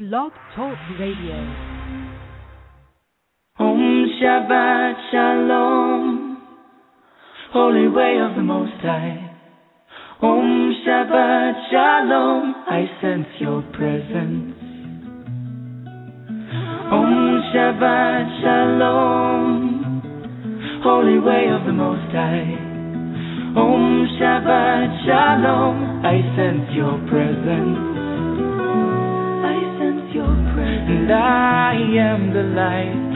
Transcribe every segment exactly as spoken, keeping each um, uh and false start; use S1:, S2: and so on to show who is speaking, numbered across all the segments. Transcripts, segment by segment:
S1: Blog Talk Radio.
S2: Om Shabbat Shalom, Holy Way of the Most High. Om Shabbat Shalom, I sense your presence. Om Shabbat Shalom, Holy Way of the Most High. Om Shabbat Shalom, I sense your presence. I sense your presence. And I am the light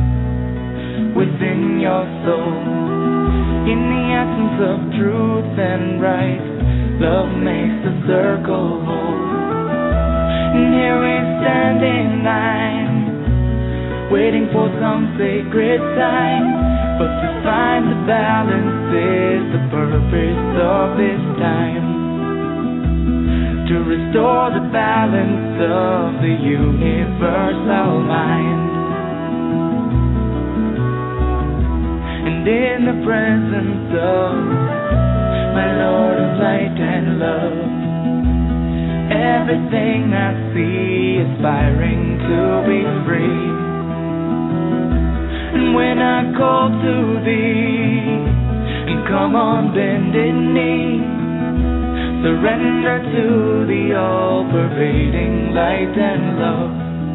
S2: within your soul. In the essence of truth and right, love makes the circle whole. And here we stand in line, waiting for some sacred sign. But to find the balance is the purpose of this time. To restore the balance of the universal mind. And in the presence of my Lord of light and love, everything I see aspiring to be free. And when I call to thee, and come on bended knee, surrender to the all-pervading light and love.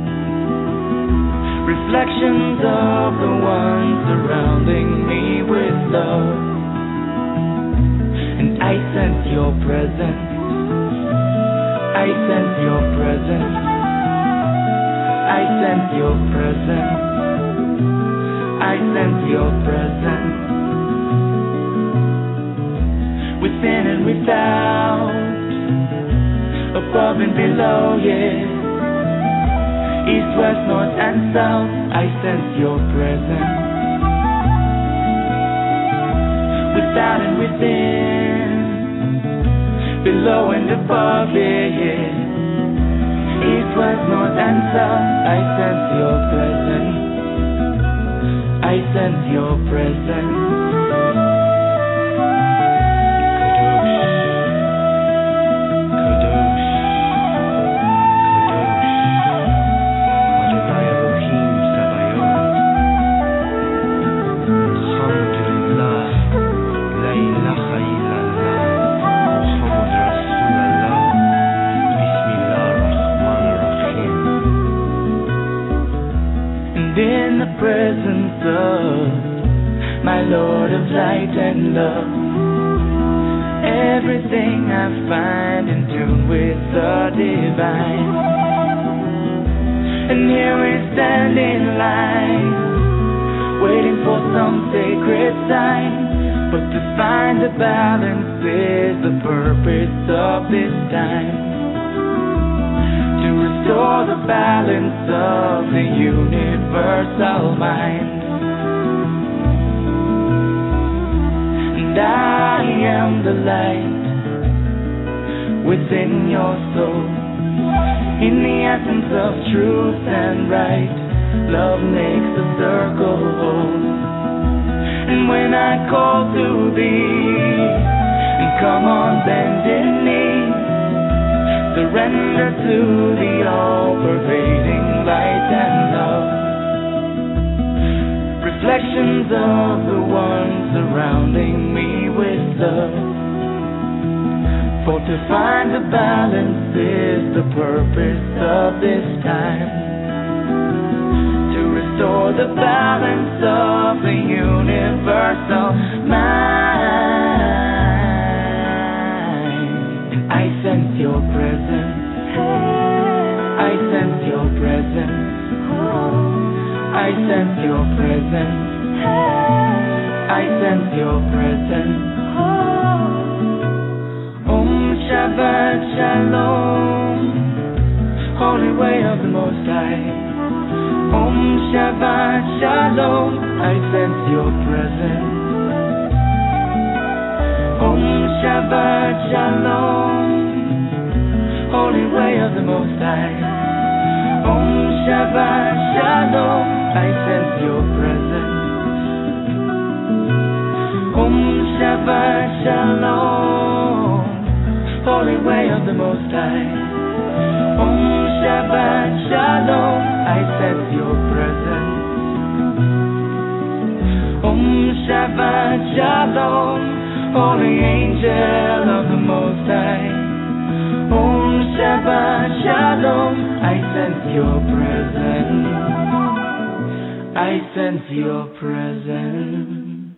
S2: Reflections of the one surrounding me with love. And I sense your presence. I sense your presence. I sense your presence. I sense your presence. Within and without, above and below, yeah. East, west, north and south, I sense your presence. Without and within, below and above, yeah, yeah. East, west, north and south, I sense your presence. I sense your presence. Presence of my Lord of light and love, everything I find in tune with the divine. And here we stand in line, waiting for some sacred sign. But to find the balance is the purpose of this time. Restore the balance of the universal mind. And I am the light within your soul. In the essence of truth and right, love makes the circle whole. And when I call to thee, and come on bended knee, surrender to the all-pervading light and love. Reflections of the one surrounding me with love. For to find the balance is the purpose of this time. To restore the balance of the universal mind. I sense your presence. I sense your presence. I sense your presence. I sense your presence. Om Shabbat Shalom, Holy Way of the Most High. Om Shabbat Shalom, I sense your presence. Om Shabbat Shalom, Holy Way of the Most High. Om Shabbat Shalom, I sense your presence. Om Shabbat Shalom, Holy Way of the Most High. Om Shabbat Shabbat Shalom, Holy Angel of the Most High. Om Shabbat Shalom, I sense your presence. I sense your presence.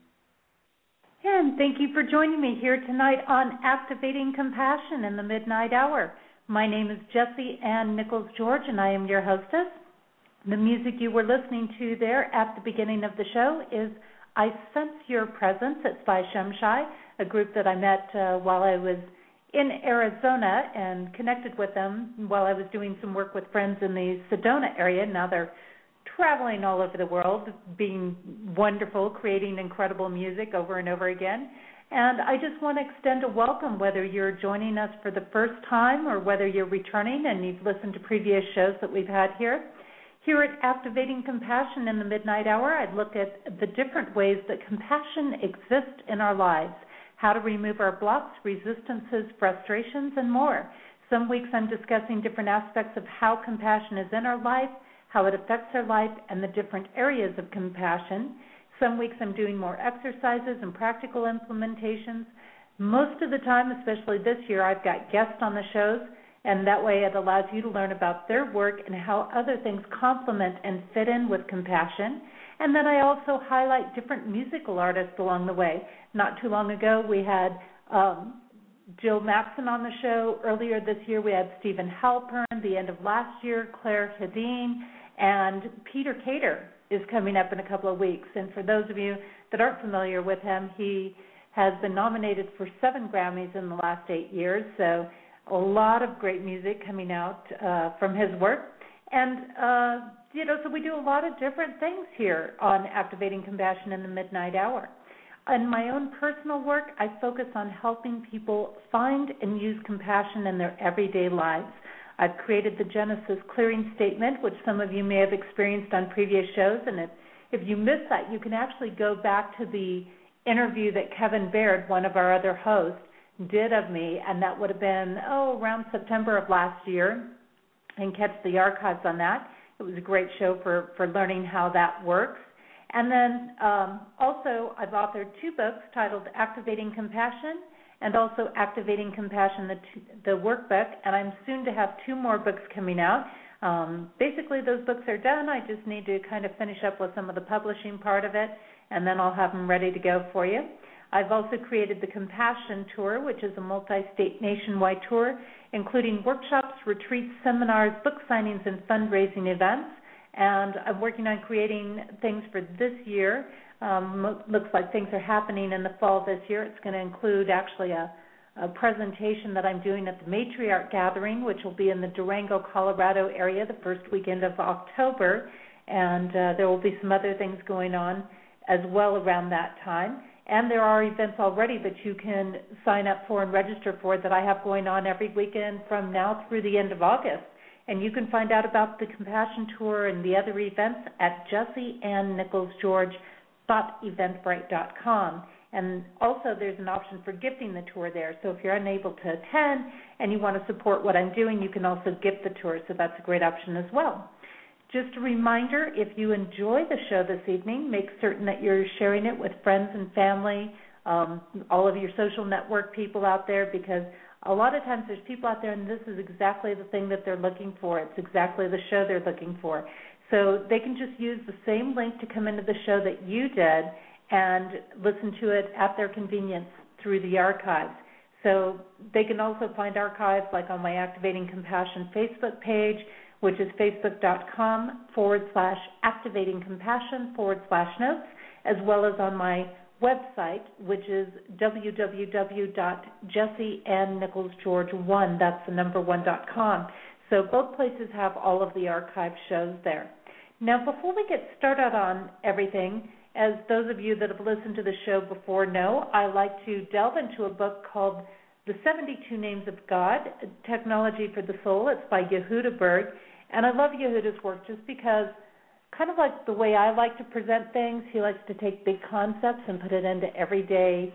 S1: And thank you for joining me here tonight on Activating Compassion in the Midnight Hour. My name is Jessie Ann Nichols George, and I am your hostess. The music you were listening to there at the beginning of the show is I Sense Your Presence. It's by Shemshai, a group that I met uh, while I was in Arizona and connected with them while I was doing some work with friends in the Sedona area. Now they're traveling all over the world, being wonderful, creating incredible music over and over again. And I just want to extend a welcome, whether you're joining us for the first time or whether you're returning and you've listened to previous shows that we've had here. Here at Activating Compassion in the Midnight Hour, I look at the different ways that compassion exists in our lives, how to remove our blocks, resistances, frustrations, and more. Some weeks I'm discussing different aspects of how compassion is in our life, how it affects our life, and the different areas of compassion. Some weeks I'm doing more exercises and practical implementations. Most of the time, especially this year, I've got guests on the shows, and that way it allows you to learn about their work and how other things complement and fit in with compassion. And then I also highlight different musical artists along the way. Not too long ago, we had um, Jill Maxson on the show. Earlier this year, we had Stephen Halpern. The end of last year, Claire Hedin. And Peter Cater is coming up in a couple of weeks. And for those of you that aren't familiar with him, he has been nominated for seven Grammys in the last eight years. So a lot of great music coming out uh, from his work. And, uh, you know, so we do a lot of different things here on Activating Compassion in the Midnight Hour. In my own personal work, I focus on helping people find and use compassion in their everyday lives. I've created the Genesis Clearing Statement, which some of you may have experienced on previous shows. And if, if you missed that, you can actually go back to the interview that Kevin Baird, one of our other hosts, did of me, and that would have been, oh, around September of last year, and catch the archives on that. It was a great show for, for learning how that works. And then um, also I've authored two books titled Activating Compassion and also Activating Compassion, the, the workbook, and I'm soon to have two more books coming out. Um, basically, those books are done. I just need to kind of finish up with some of the publishing part of it, and then I'll have them ready to go for you. I've also created the Compassion Tour, which is a multi-state nationwide tour, including workshops, retreats, seminars, book signings, and fundraising events. And I'm working on creating things for this year. Um, looks like things are happening in the fall this year. It's going to include actually a, a presentation that I'm doing at the Matriarch Gathering, which will be in the Durango, Colorado area the first weekend of October. And uh, there will be some other things going on as well around that time. And there are events already that you can sign up for and register for that I have going on every weekend from now through the end of August. And you can find out about the Compassion Tour and the other events at jessie ann nichols george dot eventbrite dot com. And also there's an option for gifting the tour there. So if you're unable to attend and you want to support what I'm doing, you can also gift the tour. So that's a great option as well. Just a reminder, if you enjoy the show this evening, make certain that you're sharing it with friends and family, um, all of your social network people out there, because a lot of times there's people out there and this is exactly the thing that they're looking for. It's exactly the show they're looking for. So they can just use the same link to come into the show that you did and listen to it at their convenience through the archives. So they can also find archives like on my Activating Compassion Facebook page, which is facebook.com forward slash activating compassion forward slash notes, as well as on my website, which is w w w dot jessie ann nichols george one, that's the number one dot com. So both places have all of the archive shows there. Now, before we get started on everything, as those of you that have listened to the show before know, I like to delve into a book called The seventy-two Names of God, Technology for the Soul. It's by Yehuda Berg. And I love Yehuda's work just because, kind of like the way I like to present things, he likes to take big concepts and put it into everyday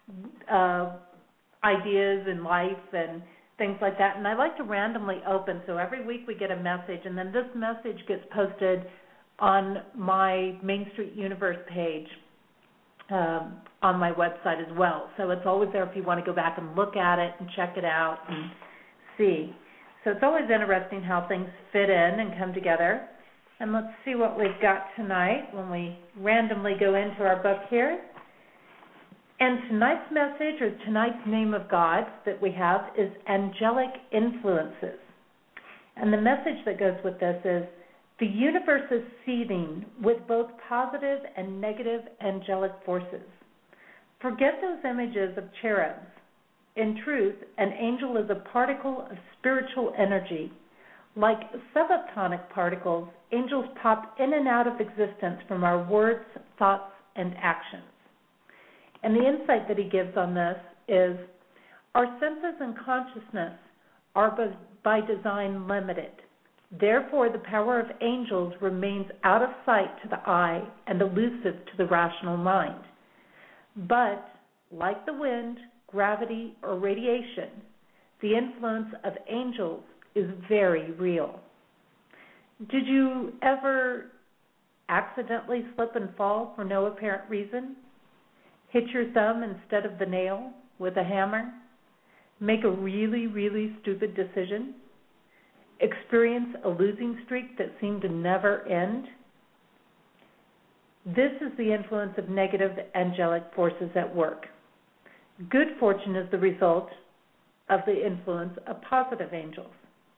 S1: uh, ideas in life and things like that. And I like to randomly open, so every week we get a message, and then this message gets posted on my Main Street Universe page. um, on my website as well. So it's always there if you want to go back and look at it and check it out and see. So it's always interesting how things fit in and come together. And let's see what we've got tonight when we randomly go into our book here. And tonight's message, or tonight's name of God that we have, is Angelic Influences. And the message that goes with this is, the universe is seething with both positive and negative angelic forces. Forget those images of cherubs. In truth, an angel is a particle of spiritual energy. Like subatomic particles, angels pop in and out of existence from our words, thoughts, and actions. And the insight that he gives on this is, our senses and consciousness are by design limited. Therefore, the power of angels remains out of sight to the eye and elusive to the rational mind. But, like the wind, gravity, or radiation, the influence of angels is very real. Did you ever accidentally slip and fall for no apparent reason? Hit your thumb instead of the nail with a hammer? Make a really, really stupid decision? Experience a losing streak that seemed to never end? This is the influence of negative angelic forces at work. Good fortune is the result of the influence of positive angels.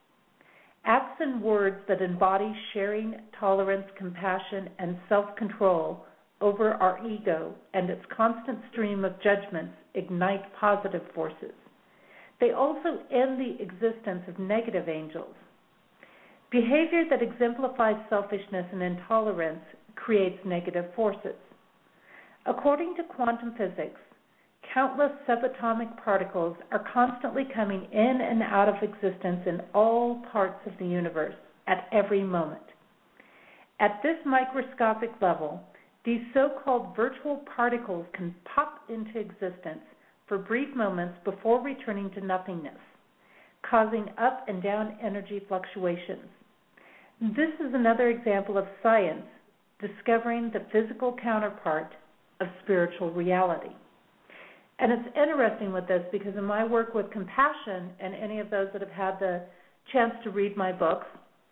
S1: Acts and words that embody sharing, tolerance, compassion, and self-control over our ego and its constant stream of judgments ignite positive forces. They also end the existence of negative angels. Behavior that exemplifies selfishness and intolerance creates negative forces. According to quantum physics, countless subatomic particles are constantly coming in and out of existence in all parts of the universe at every moment. At this microscopic level, these so-called virtual particles can pop into existence for brief moments before returning to nothingness, causing up and down energy fluctuations. This is another example of science discovering the physical counterpart of spiritual reality. And it's interesting with this because in my work with compassion, and any of those that have had the chance to read my books,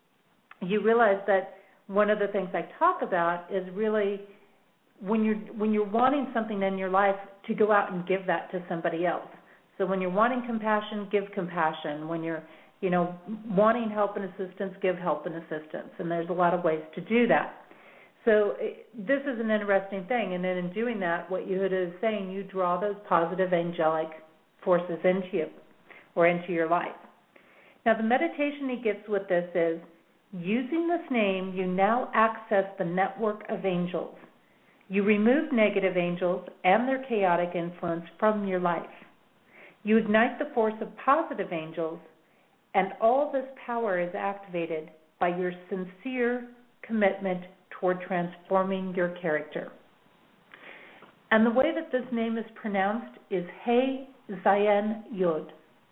S1: you realize that one of the things I talk about is really when you're when you're wanting something in your life, to go out and give that to somebody else. So when you're wanting compassion, give compassion. When you're you know wanting help and assistance, give help and assistance. And there's a lot of ways to do that. So it, this is an interesting thing. And then in doing that, what Yehuda is saying, you draw those positive angelic forces into you or into your life. Now the meditation he gives with this is, using this name, you now access the network of angels. You remove negative angels and their chaotic influence from your life. You ignite the force of positive angels, and all this power is activated by your sincere commitment toward transforming your character. And the way that this name is pronounced is He Zayin Yud.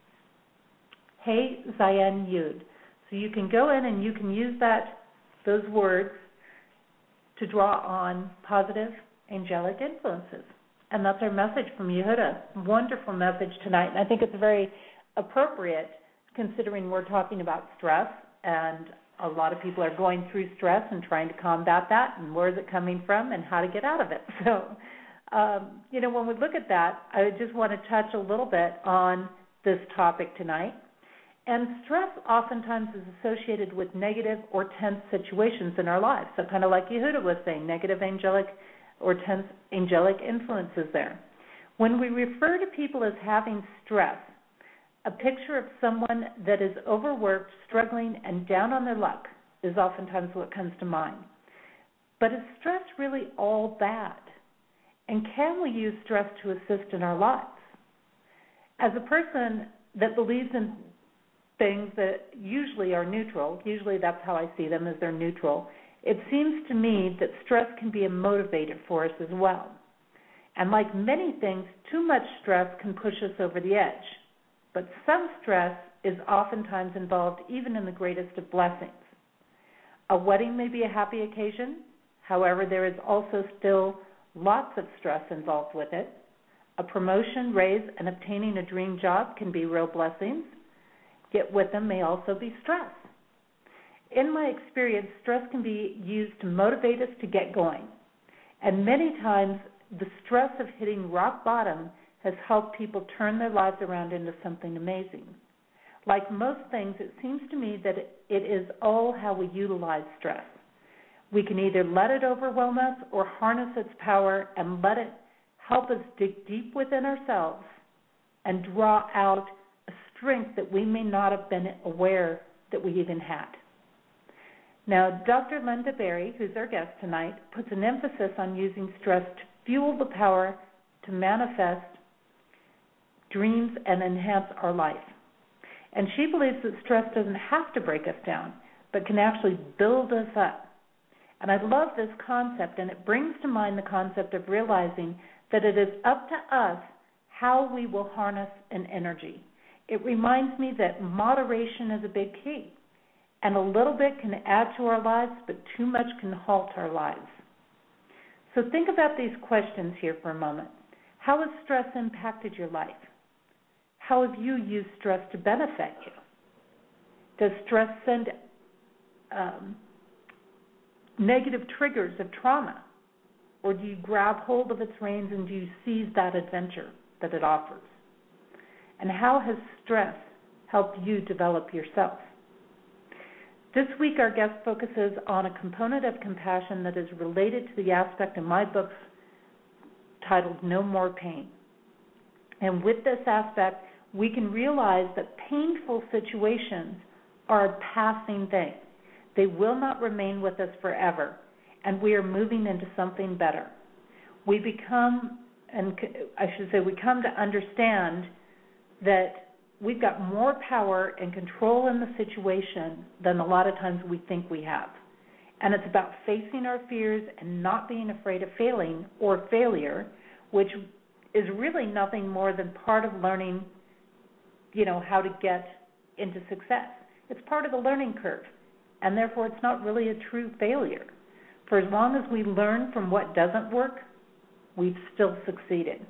S1: He Zayin Yud. So you can go in and you can use that those words to draw on positive angelic influences. And that's our message from Yehuda. Wonderful message tonight. And I think it's very appropriate considering we're talking about stress, and a lot of people are going through stress and trying to combat that, and where is it coming from and how to get out of it. So, um, you know, when we look at that, I just want to touch a little bit on this topic tonight. And stress oftentimes is associated with negative or tense situations in our lives. So kind of like Yehuda was saying, negative angelic or tense angelic influences there. When we refer to people as having stress, a picture of someone that is overworked, struggling, and down on their luck is oftentimes what comes to mind. But is stress really all bad? And can we use stress to assist in our lives? As a person that believes in things that usually are neutral, usually that's how I see them, as they're neutral, it seems to me that stress can be a motivator for us as well. And like many things, too much stress can push us over the edge. But some stress is oftentimes involved even in the greatest of blessings. A wedding may be a happy occasion. However, there is also still lots of stress involved with it. A promotion, raise, and obtaining a dream job can be real blessings, yet with them may also be stress. In my experience, stress can be used to motivate us to get going, and many times the stress of hitting rock bottom has helped people turn their lives around into something amazing. Like most things, it seems to me that it is all how we utilize stress. We can either let it overwhelm us or harness its power and let it help us dig deep within ourselves and draw out a strength that we may not have been aware that we even had. Now, Doctor Linda Berry, who's our guest tonight, puts an emphasis on using stress to fuel the power to manifest dreams and enhance our life. And she believes that stress doesn't have to break us down, but can actually build us up. And I love this concept, and it brings to mind the concept of realizing that it is up to us how we will harness an energy. It reminds me that moderation is a big key, and a little bit can add to our lives, but too much can halt our lives. So think about these questions here for a moment. How has stress impacted your life? How have you used stress to benefit you? Does stress send um, negative triggers of trauma? Or do you grab hold of its reins and do you seize that adventure that it offers? And how has stress helped you develop yourself? This week our guest focuses on a component of compassion that is related to the aspect in my books titled No More Pain. And with this aspect, we can realize that painful situations are a passing thing. They will not remain with us forever, and we are moving into something better. We become, and I should say, we come to understand that we've got more power and control in the situation than a lot of times we think we have. And it's about facing our fears and not being afraid of failing or failure, which is really nothing more than part of learning, you know, how to get into success. It's part of the learning curve, and therefore it's not really a true failure. For as long as we learn from what doesn't work, we've still succeeded.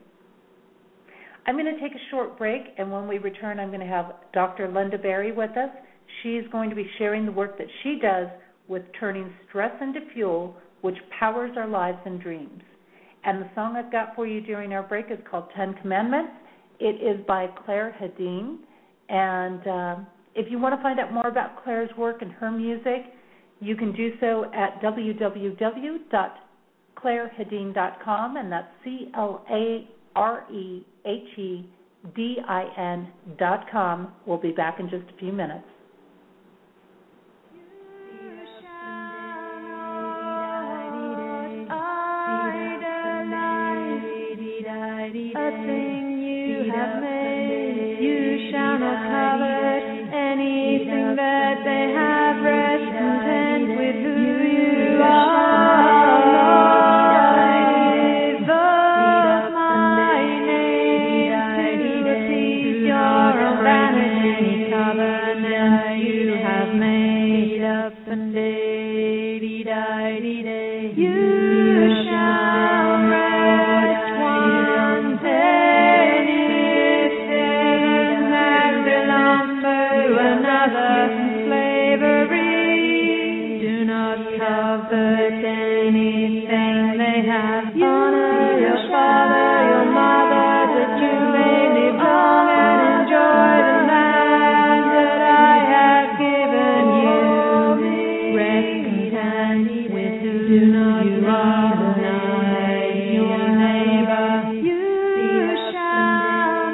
S1: I'm going to take a short break, and when we return, I'm going to have Doctor Linda Berry with us. She's going to be sharing the work that she does with turning stress into fuel, which powers our lives and dreams. And the song I've got for you during our break is called Ten Commandments. It is by Claire Hedin. And uh, if you want to find out more about Claire's work and her music, you can do so at w w w dot claire hedin dot com, and that's C L A R E H E D I N dot com. We'll be back in just a few minutes.
S3: A thing you have made, you shall not covet anything that they have. Rest content with who you are. Give up my name to please your own vanity. Covenant you have made up and day, dee die, dee day. You shall rest one day anything that belongs to another from slavery. Do not covet anything they have. Honor your father, your mother, that you may live long and enjoy the land that I have given you. Rest content with who you are. Deny your neighbor. You shall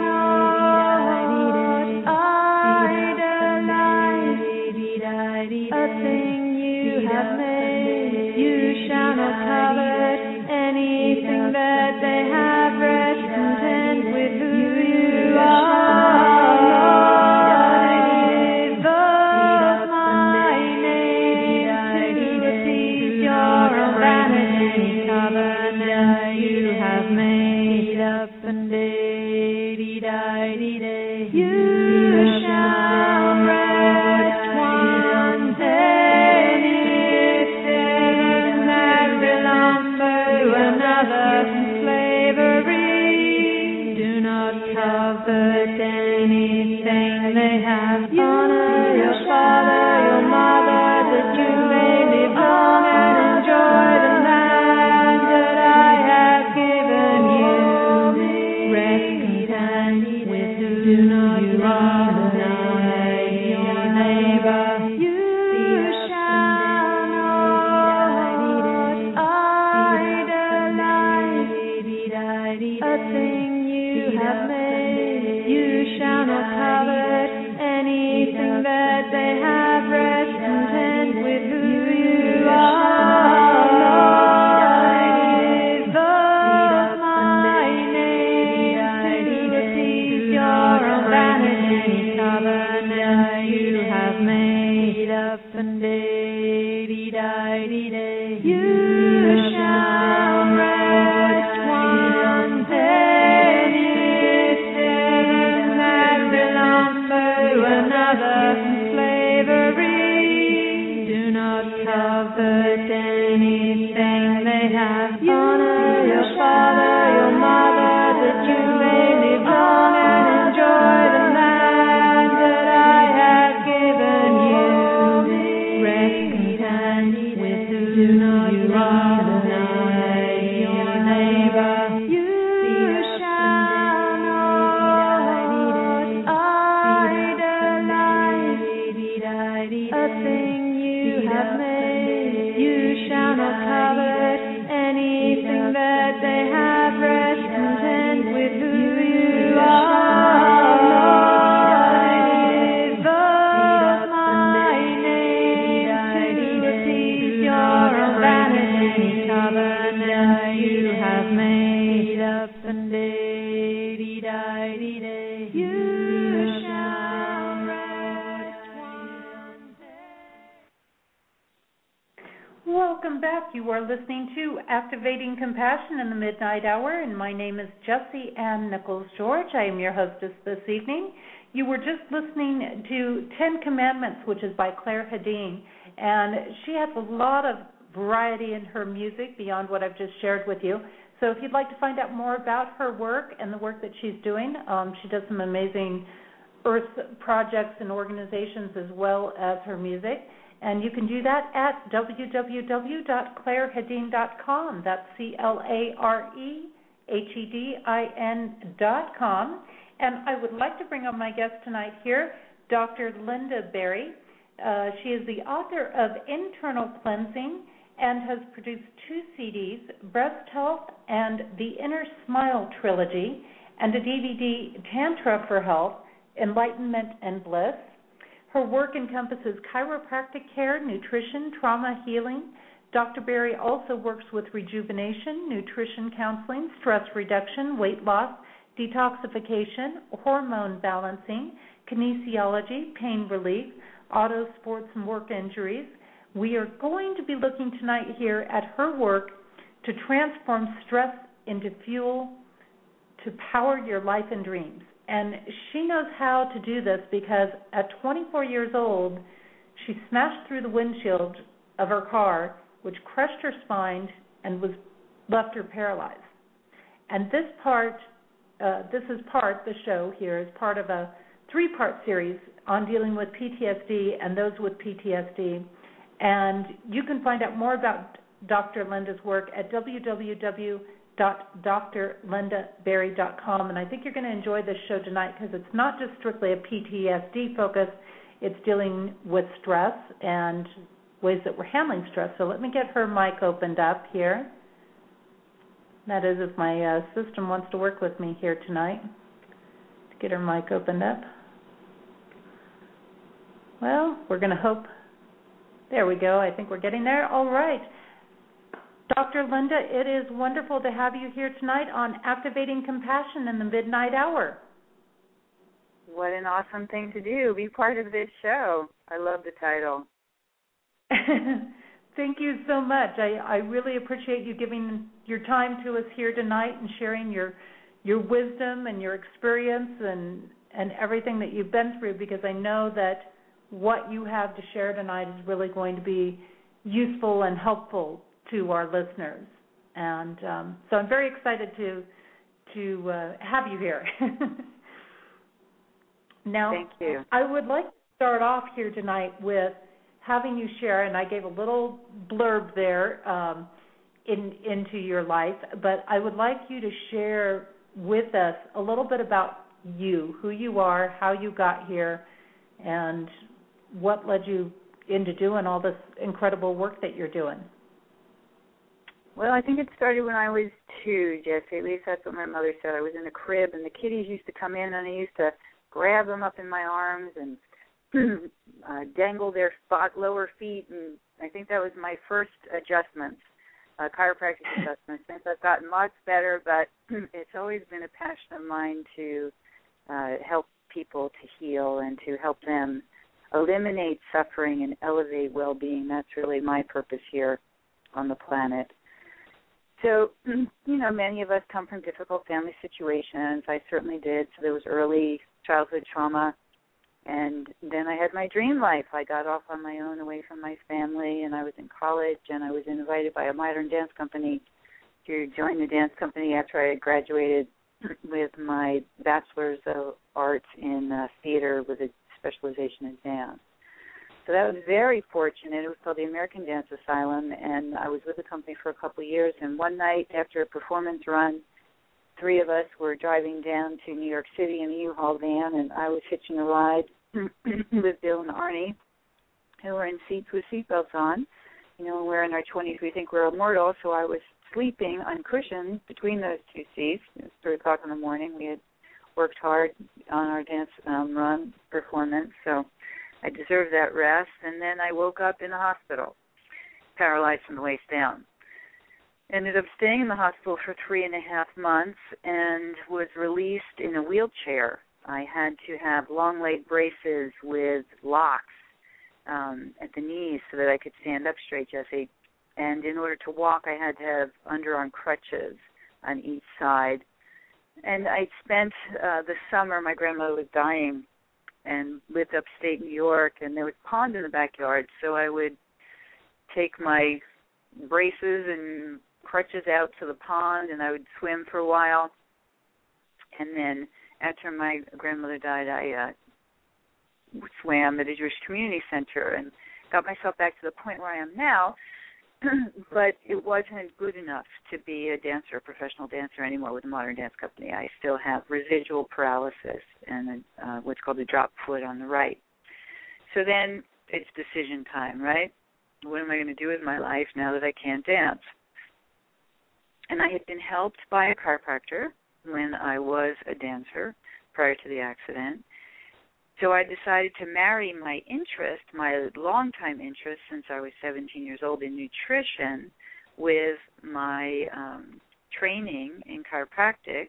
S3: not idolize a thing you have made. You shall not covet anything that they have. Rest content with who you are. Give up my name to please your own vanity. Covenant you have made up and day, dee die, dee day. You shall rest one day anything that belongs to another day. You shall rest one anything that belongs to another from slavery. Do not covet anything they have. Honor your father, your mother, that you may live long and enjoy the land that I have given you. Rest content with who you are, deny your neighbor. You shall not idolize a thing you have made. You shall not covet anything that they have. Rest content with who you are. Lord, my name to appease your vanity covenant you have made up and day. You shall rest one day.
S1: Welcome back. You are listening to Activating Compassion in the Midnight Hour, and my name is Jessie Ann Nichols George. I am your hostess this evening. You were just listening to Ten Commandments, which is by Claire Hedin, and she has a lot of variety in her music beyond what I've just shared with you. So if you'd like to find out more about her work and the work that she's doing, um, she does some amazing earth projects and organizations as well as her music. And you can do that at w w w dot claire hedin dot com. That's C L A R E H E D I N dot com. And I would like to bring on my guest tonight here, Doctor Linda Berry. Uh, she is the author of Internal Cleansing and has produced two C Ds, Breast Health and the Inner Smile Trilogy, and a D V D, Tantra for Health, Enlightenment and Bliss. Her work encompasses chiropractic care, nutrition, trauma healing. Doctor Berry also works with rejuvenation, nutrition counseling, stress reduction, weight loss, detoxification, hormone balancing, kinesiology, pain relief, auto sports and work injuries. We are going to be looking tonight here at her work to transform stress into fuel to power your life and dreams. And she knows how to do this because at twenty-four years old, she smashed through the windshield of her car, which crushed her spine and was left her paralyzed. And this part, uh, this is part, the show here is part of a three-part series on dealing with P T S D and those with P T S D. And you can find out more about Doctor Linda's work at w w w dot dr linda berry dot com. And I think you're going to enjoy this show tonight because it's not just strictly a P T S D focus. It's dealing with stress and ways that we're handling stress. So let me get her mic opened up here. That is, if my uh, system wants to work with me here tonight. To get her mic opened up. Well, we're going to hope. There we go. I think we're getting there. All right. Doctor Linda, it is wonderful to have you here tonight on Activating Compassion in the Midnight Hour.
S4: What an awesome thing to do, be part of this show. I love the title.
S1: Thank you so much. I, I really appreciate you giving your time to us here tonight and sharing your your wisdom and your experience and, and everything that you've been through, because I know that what you have to share tonight is really going to be useful and helpful to our listeners. And um, so I'm very excited to to uh, have you here. Now,
S4: thank you.
S1: I would like to start off here tonight with having you share, and I gave a little blurb there um, in, into your life, but I would like you to share with us a little bit about you, who you are, how you got here, and what led you into doing all this incredible work that you're doing.
S4: Well, I think it started when I was two, Jesse. At least that's what my mother said. I was in a crib, and the kiddies used to come in, and I used to grab them up in my arms and uh, dangle their spot lower feet, and I think that was my first adjustments, uh, chiropractic adjustments. Since I've gotten lots better, but it's always been a passion of mine to uh, help people to heal and to help them eliminate suffering and elevate well-being. That's really my purpose here on the planet. So, you know, many of us come from difficult family situations. I certainly did. So there was early childhood trauma. And then I had my dream life. I got off on my own away from my family, and I was in college, and I was invited by a modern dance company to join the dance company after I had graduated with my bachelor's of arts in uh, theater with a specialization in dance. So that was very fortunate. It was called the American Dance Asylum, and I was with the company for a couple of years. And one night after a performance run, three of us were driving down to New York City in a U-Haul van, and I was hitching a ride with Bill and Arnie, who were in seats with seatbelts on. You know, we're in our twenties. We think we're immortal, so I was sleeping on cushions between those two seats. It was three o'clock in the morning. We had worked hard on our dance um, run performance, so I deserved that rest. And then I woke up in the hospital, paralyzed from the waist down. Ended up staying in the hospital for three and a half months and was released in a wheelchair. I had to have long leg braces with locks um, at the knees so that I could stand up straight, Jesse. And in order to walk, I had to have underarm crutches on each side. And I spent uh, the summer, my grandmother was dying, and lived upstate New York, and there was a pond in the backyard, so I would take my braces and crutches out to the pond, and I would swim for a while. And then after my grandmother died, I uh, swam at a Jewish community center and got myself back to the point where I am now, but it wasn't good enough to be a dancer, a professional dancer anymore with a modern dance company. I still have residual paralysis and uh, what's called a drop foot on the right. So then it's decision time, right? What am I going to do with my life now that I can't dance? And I had been helped by a chiropractor when I was a dancer prior to the accident. So I decided to marry my interest, my longtime interest since I was seventeen years old in nutrition, with my um, training in chiropractic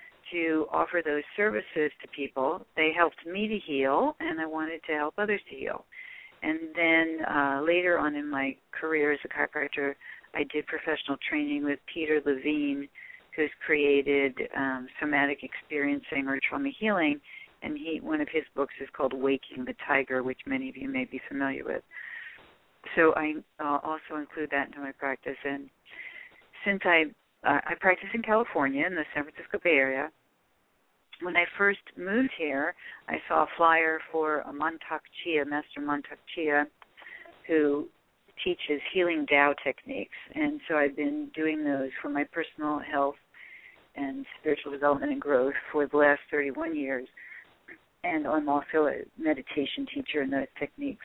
S4: to offer those services to people. They helped me to heal, and I wanted to help others to heal. And then uh, later on in my career as a chiropractor, I did professional training with Peter Levine, who's created um, somatic experiencing or trauma healing, and he one of his books is called Waking the Tiger, which many of you may be familiar with. So I uh, also include that into my practice. And since I uh, I practice in California, in the San Francisco Bay Area, when I first moved here, I saw a flyer for a Mantak Chia, Master Mantak Chia, who teaches healing Tao techniques. And so I've been doing those for my personal health and spiritual development and growth for the last thirty-one years. And I'm also a meditation teacher in those techniques.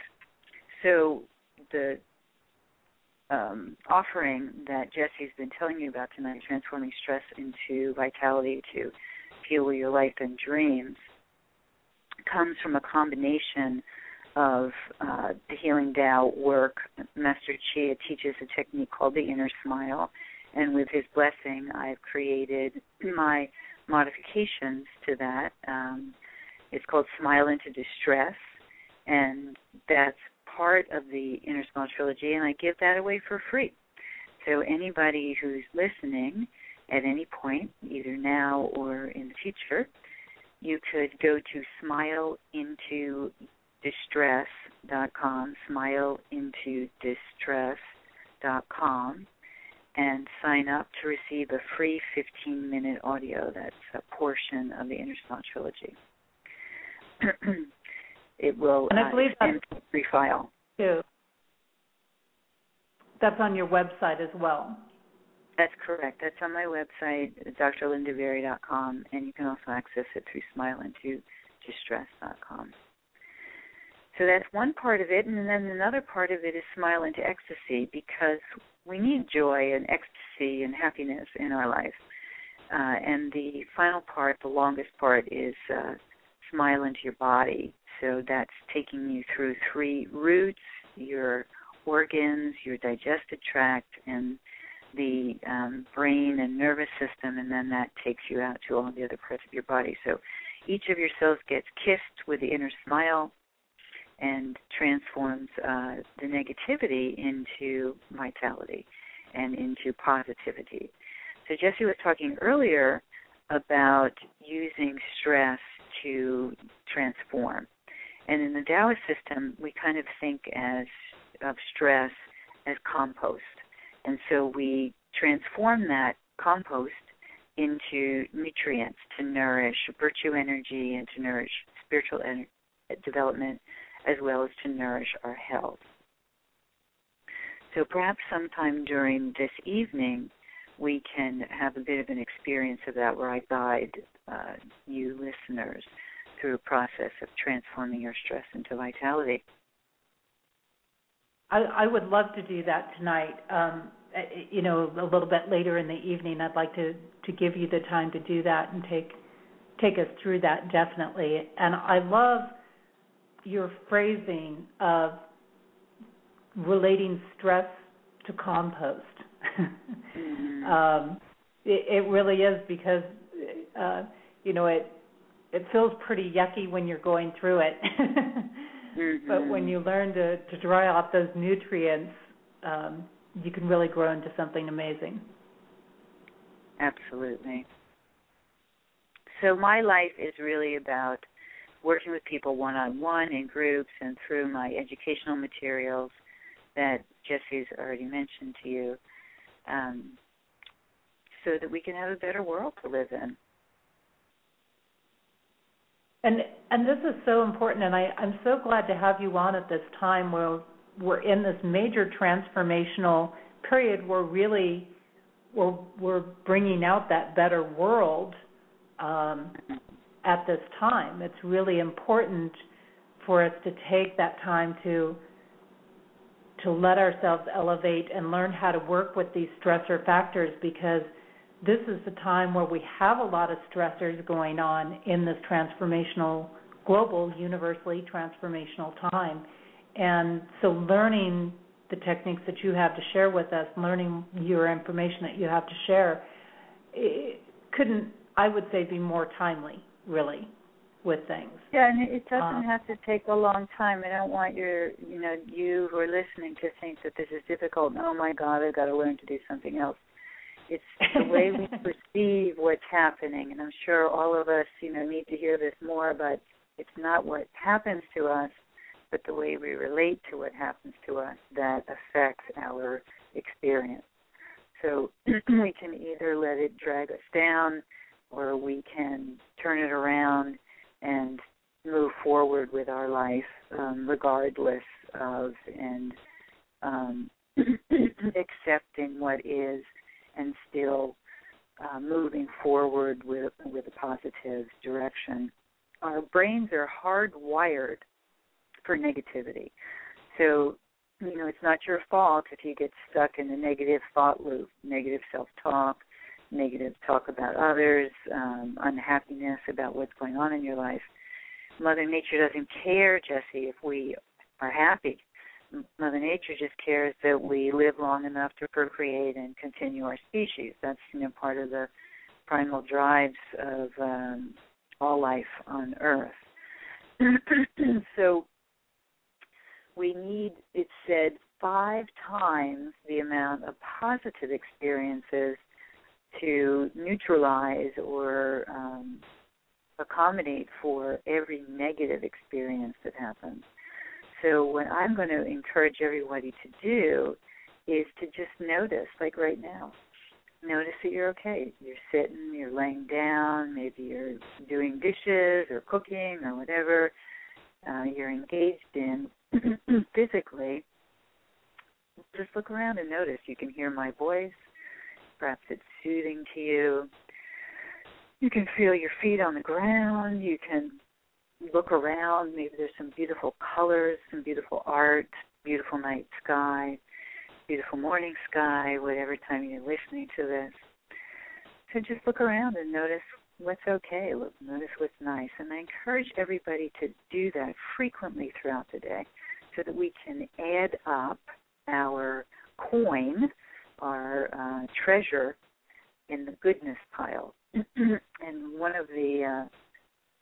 S4: So the um, offering that Jesse's been telling you about tonight, transforming stress into vitality to fuel your life and dreams, comes from a combination of uh, the healing Tao work. Master Chia teaches a technique called the inner smile, and with his blessing, I've created my modifications to that. Um, it's called Smile into Distress, and that's part of the Inner Smile Trilogy, and I give that away for free. So anybody who's listening at any point, either now or in the future, you could go to smile into distress dot com, smile into distress dot com, and sign up to receive a free fifteen-minute audio. That's a portion of the Inner Smile Trilogy. It will
S1: and I believe
S4: uh, extend to a free file.
S1: Too. That's on your website as well.
S4: That's correct. That's on my website, d r linda berry dot com, and you can also access it through smile into distress dot com. So that's one part of it, and then another part of it is Smile into Ecstasy, because we need joy and ecstasy and happiness in our life. Uh, and the final part, the longest part, is uh, Smile into your body. So that's taking you through three roots, your organs, your digestive tract, and the um, brain and nervous system, and then that takes you out to all the other parts of your body. So each of your cells gets kissed with the inner smile, and transforms uh, the negativity into vitality and into positivity. So Jesse was talking earlier about using stress to transform. And in the Taoist system, we kind of think as of stress as compost. And so we transform that compost into nutrients to nourish virtue energy and to nourish spiritual ener- development, as well as to nourish our health. So perhaps sometime during this evening, we can have a bit of an experience of that where I guide uh, you listeners through a process of transforming your stress into vitality.
S1: I, I would love to do that tonight. Um, you know, a little bit later in the evening, I'd like to, to give you the time to do that and take take us through that, definitely. And I love your phrasing of relating stress to compost.
S4: Mm-hmm.
S1: um, it, it really is because, uh, you know, it it feels pretty yucky when you're going through it.
S4: mm-hmm.
S1: But when you learn to, to dry off those nutrients, um, you can really grow into something amazing.
S4: Absolutely. So my life is really about working with people one-on-one in groups and through my educational materials that Jesse's already mentioned to you, um, so that we can have a better world to live in.
S1: And and this is so important, and I, I'm so glad to have you on at this time where we're in this major transformational period where really we're, we're bringing out that better world um, at this time. It's really important for us to take that time to to let ourselves elevate and learn how to work with these stressor factors, because this is the time where we have a lot of stressors going on in this transformational, global, universally transformational time. And so learning the techniques that you have to share with us, learning your information that you have to share, it couldn't, I would say, be more timely, really, with things.
S4: Yeah, and it doesn't
S1: um,
S4: have to take a long time. I don't want your, you know, you who are listening to think that this is difficult. And, oh, my God, I've got to learn to do something else. It's the way we perceive what's happening, and I'm sure all of us, you know, need to hear this more, but it's not what happens to us, but the way we relate to what happens to us that affects our experience. So we can either let it drag us down, or we can turn it around and move forward with our life um, regardless of and um, accepting what is, and still uh, moving forward with with a positive direction. Our brains are hardwired for negativity. So, you know, it's not your fault if you get stuck in a negative thought loop, negative self-talk, negative talk about others, um, unhappiness about what's going on in your life. Mother Nature doesn't care, Jesse, if we are happy. Mother Nature just cares that we live long enough to procreate and continue our species. That's, you know, part of the primal drives of um, all life on Earth. So we need, it's said, five times the amount of positive experiences to neutralize or um, accommodate for every negative experience that happens. So what I'm going to encourage everybody to do is to just notice, like right now, notice that you're okay. You're sitting, you're laying down, maybe you're doing dishes or cooking or whatever uh, you're engaged in physically. Just look around and notice. You can hear my voice. Perhaps it's soothing to you. You can feel your feet on the ground. You can look around. Maybe there's some beautiful colors, some beautiful art, beautiful night sky, beautiful morning sky, whatever time you're listening to this. So just look around and notice what's okay. Look, notice what's nice. And I encourage everybody to do that frequently throughout the day so that we can add up our coin, our uh, treasure in the goodness pile. And one of the uh,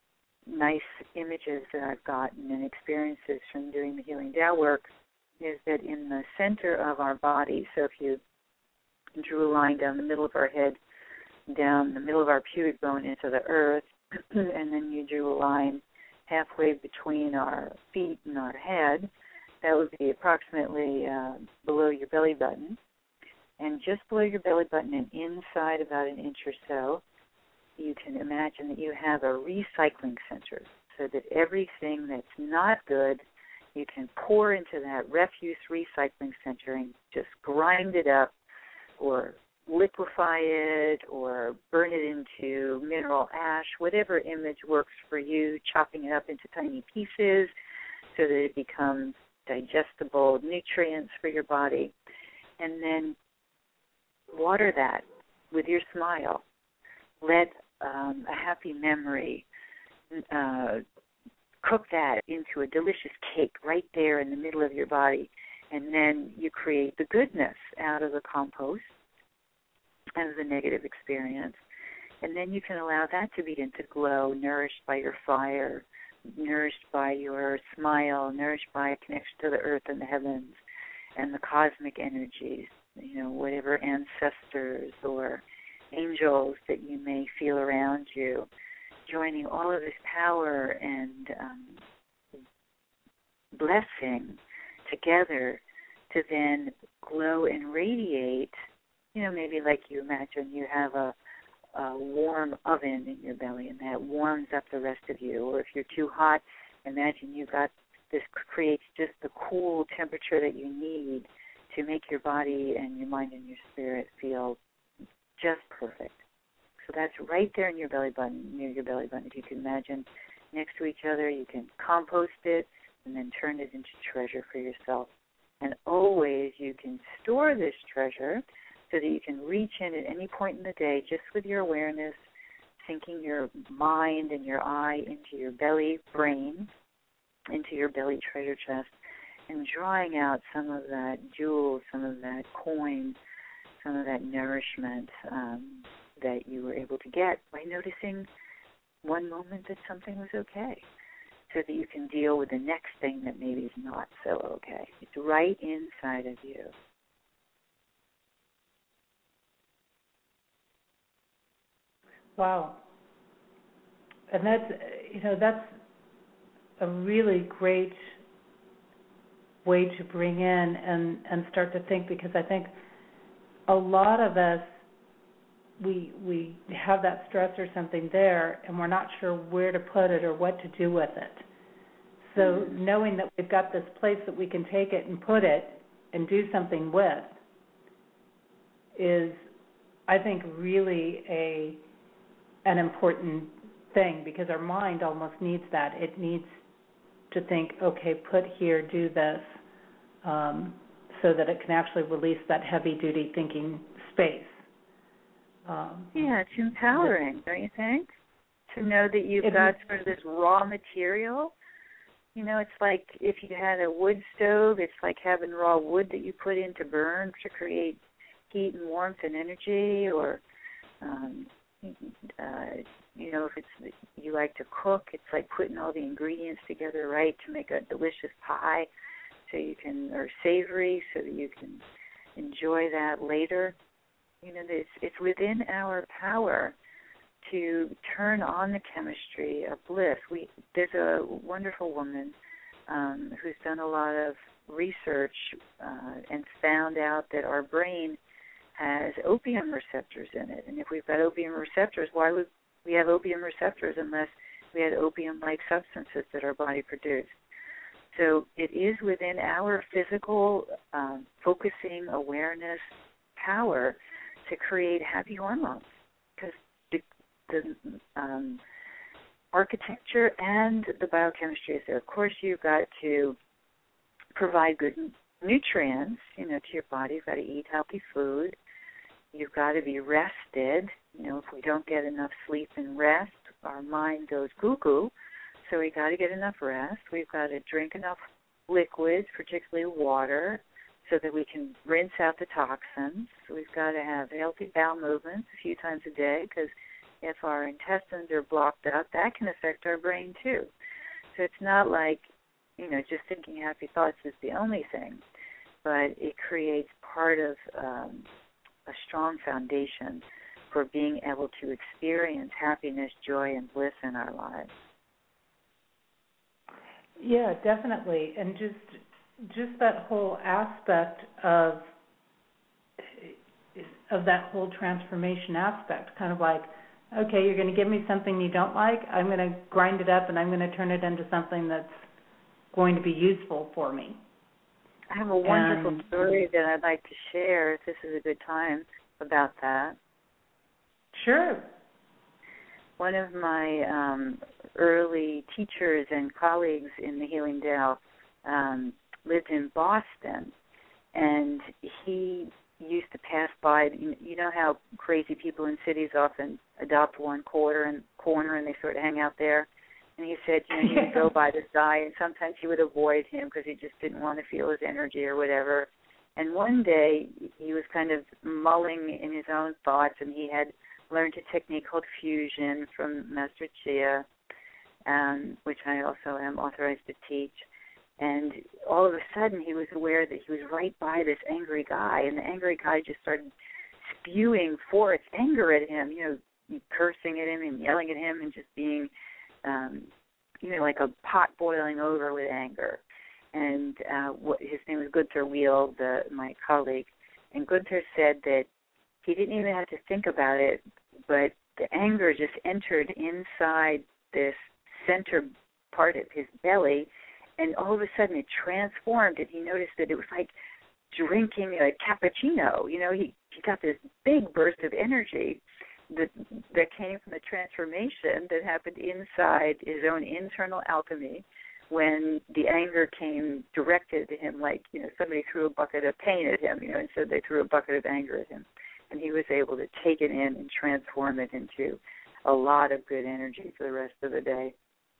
S4: nice images that I've gotten and experiences from doing the Healing Tao work is that in the center of our body, so if you drew a line down the middle of our head, down the middle of our pubic bone into the earth, and then you drew a line halfway between our feet and our head, that would be approximately uh, below your belly button. And just below your belly button and inside about an inch or so, you can imagine that you have a recycling center so that everything that's not good, you can pour into that refuse recycling center and just grind it up or liquefy it or burn it into mineral ash, whatever image works for you, chopping it up into tiny pieces so that it becomes digestible nutrients for your body. And then water that with your smile. Let um, a happy memory, uh, cook that into a delicious cake right there in the middle of your body. And then you create the goodness out of the compost and the negative experience. And then you can allow that to begin to glow, nourished by your fire, nourished by your smile, nourished by a connection to the earth and the heavens and the cosmic energies, you know, whatever ancestors or angels that you may feel around you, joining all of this power and um, blessing together to then glow and radiate, you know, maybe like you imagine you have a, a warm oven in your belly and that warms up the rest of you. Or if you're too hot, imagine you got this creates just the cool temperature that you need to make your body and your mind and your spirit feel just perfect. So that's right there in your belly button, near your belly button. If you can imagine next to each other, you can compost it and then turn it into treasure for yourself. And always you can store this treasure so that you can reach in at any point in the day just with your awareness, sinking your mind and your eye into your belly brain, into your belly treasure chest, and drawing out some of that jewel, some of that coin, some of that nourishment um, that you were able to get by noticing one moment that something was okay, so that you can deal with the next thing that maybe is not so okay. It's right inside of you.
S1: Wow. And that's, you know, that's a really great way to bring in and, and start to think, because I think a lot of us, we we have that stress or something there and we're not sure where to put it or what to do with it. So mm-hmm. knowing that we've got this place that we can take it and put it and do something with is, I think, really a an important thing, because our mind almost needs that. It needs to think, okay, put here, do this, um, so that it can actually release that heavy-duty thinking space. Um,
S4: yeah, it's empowering, don't you think? To know that you've it, got sort of this raw material. You know, it's like if you had a wood stove, it's like having raw wood that you put in to burn to create heat and warmth and energy, or um, Uh, you know, if it's you like to cook, it's like putting all the ingredients together right to make a delicious pie, so you can, or savory, so that you can enjoy that later. You know, it's it's within our power to turn on the chemistry of bliss. We there's a wonderful woman um, who's done a lot of research uh, and found out that our brain has opium receptors in it. And if we've got opium receptors, why would we have opium receptors unless we had opium-like substances that our body produced? So it is within our physical um, focusing awareness power to create happy hormones, because the, the um, architecture and the biochemistry is there. Of course, you've got to provide good nutrients, you know, to your body. You've got to eat healthy food. You've got to be rested. You know, if we don't get enough sleep and rest, our mind goes cuckoo. So we've got to get enough rest. We've got to drink enough liquids, particularly water, so that we can rinse out the toxins. So we've got to have healthy bowel movements a few times a day, because if our intestines are blocked up, that can affect our brain too. So it's not like, you know, just thinking happy thoughts is the only thing, but it creates part of um, a strong foundation for being able to experience happiness, joy, and bliss in our lives.
S1: Yeah, definitely. And just just that whole aspect of of that whole transformation aspect, kind of like, okay, you're going to give me something you don't like, I'm going to grind it up and I'm going to turn it into something that's going to be useful for me.
S4: I have a wonderful
S1: and,
S4: story that I'd like to share, if this is a good time, about that.
S1: Sure.
S4: One of my um, early teachers and colleagues in the Healing Tao um, lived in Boston, and he used to pass by. You know how crazy people in cities often adopt one quarter and corner, and they sort of hang out there. And he said, you know, he would go by this guy, and sometimes he would avoid him because he just didn't want to feel his energy or whatever. And one day he was kind of mulling in his own thoughts, and he had learned a technique called fusion from Master Chia, um, which I also am authorized to teach. And all of a sudden he was aware that he was right by this angry guy, and the angry guy just started spewing forth anger at him, you know, cursing at him and yelling at him and just being, um, you know, like a pot boiling over with anger. And uh, what, his name was Gunther Wheel, the, my colleague. And Gunther said that he didn't even have to think about it, but the anger just entered inside this center part of his belly, and all of a sudden it transformed, and he noticed that it was like drinking a cappuccino. You know, he, he got this big burst of energy that that came from the transformation that happened inside his own internal alchemy when the anger came directed to him, like, you know, somebody threw a bucket of paint at him, you know, instead they threw a bucket of anger at him. And he was able to take it in and transform it into a lot of good energy for the rest of the day.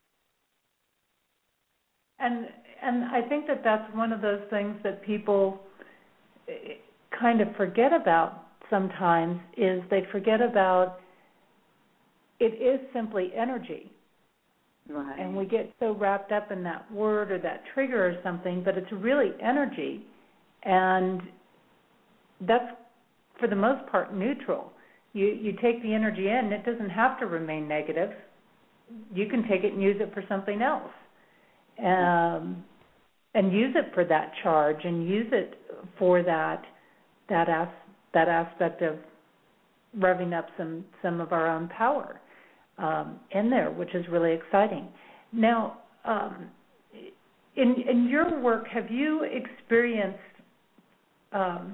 S1: And and I think that that's one of those things that people kind of forget about sometimes, is they forget about it is simply energy.
S4: Right.
S1: And we get so wrapped up in that word or that trigger or something, but it's really energy. And that's, for the most part, neutral. You you take the energy in, it doesn't have to remain negative. You can take it and use it for something else. Um, and use it for that charge, and use it for that that as, that aspect of revving up some, some of our own power um, in there, which is really exciting. Now, um, in in your work, have you experienced um,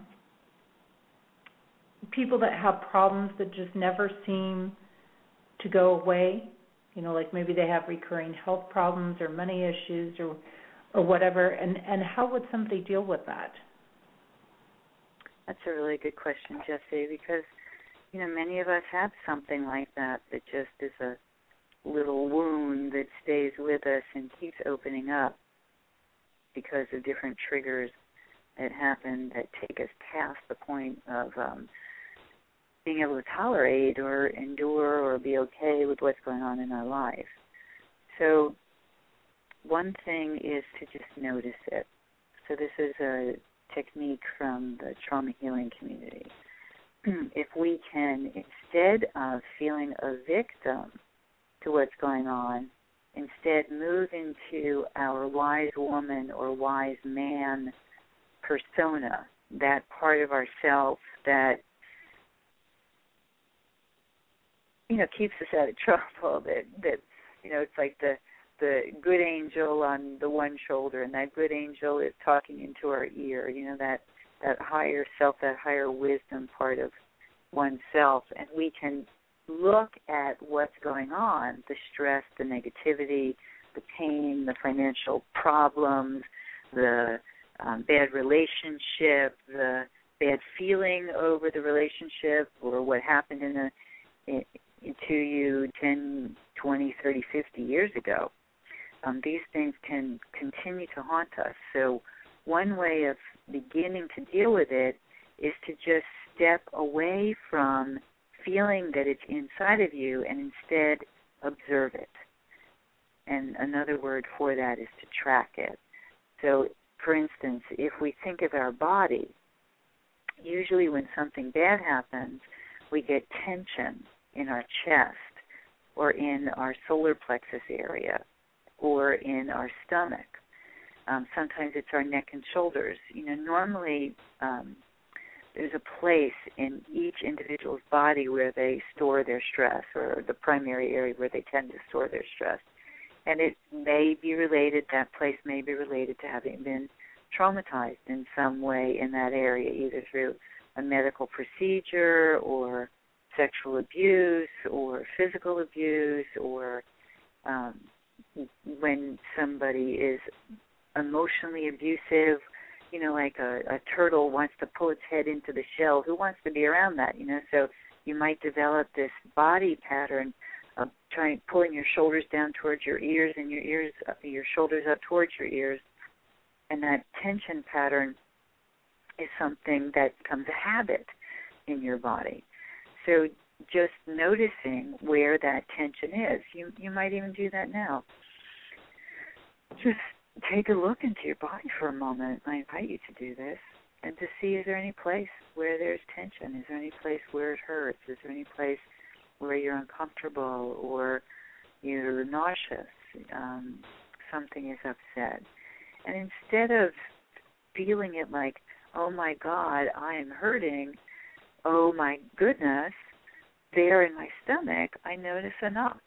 S1: people that have problems that just never seem to go away? You know, like maybe they have recurring health problems or money issues or or whatever, and, and how would somebody deal with that?
S4: That's a really good question, Jesse, because, you know, many of us have something like that that just is a little wound that stays with us and keeps opening up because of different triggers that happen that take us past the point of um, being able to tolerate or endure or be okay with what's going on in our life. So one thing is to just notice it. So this is a technique from the trauma healing community. If we can, instead of feeling a victim to what's going on, instead move into our wise woman or wise man persona, that part of ourselves that, you know, keeps us out of trouble, that, that you know, it's like the the good angel on the one shoulder, and that good angel is talking into our ear, you know, that, that higher self, that higher wisdom part of oneself. And we can look at what's going on, the stress, the negativity, the pain, the financial problems, the um, bad relationship, the bad feeling over the relationship, or what happened in a, in, to you ten, twenty, thirty, fifty years ago. Um, these things can continue to haunt us. So one way of beginning to deal with it is to just step away from feeling that it's inside of you and instead observe it. And another word for that is to track it. So, for instance, if we think of our body, usually when something bad happens, we get tension in our chest or in our solar plexus area or in our stomach. Um, sometimes it's our neck and shoulders. You know, normally um, there's a place in each individual's body where they store their stress, or the primary area where they tend to store their stress. And it may be related, that place may be related to having been traumatized in some way in that area, either through a medical procedure or sexual abuse or physical abuse, or um, when somebody is emotionally abusive, you know, like a, a turtle wants to pull its head into the shell. Who wants to be around that, you know? So you might develop this body pattern of trying, pulling your shoulders down towards your ears and your ears, your shoulders up towards your ears. And that tension pattern is something that becomes a habit in your body. So just noticing where that tension is, you you might even do that now. Just take a look into your body for a moment. I invite you to do this, and to see, is there any place where there's tension? Is there any place where it hurts? Is there any place where you're uncomfortable or you're nauseous? Um, something is upset. And instead of feeling it like, oh my God, I am hurting, oh my goodness, there in my stomach, I notice a knot.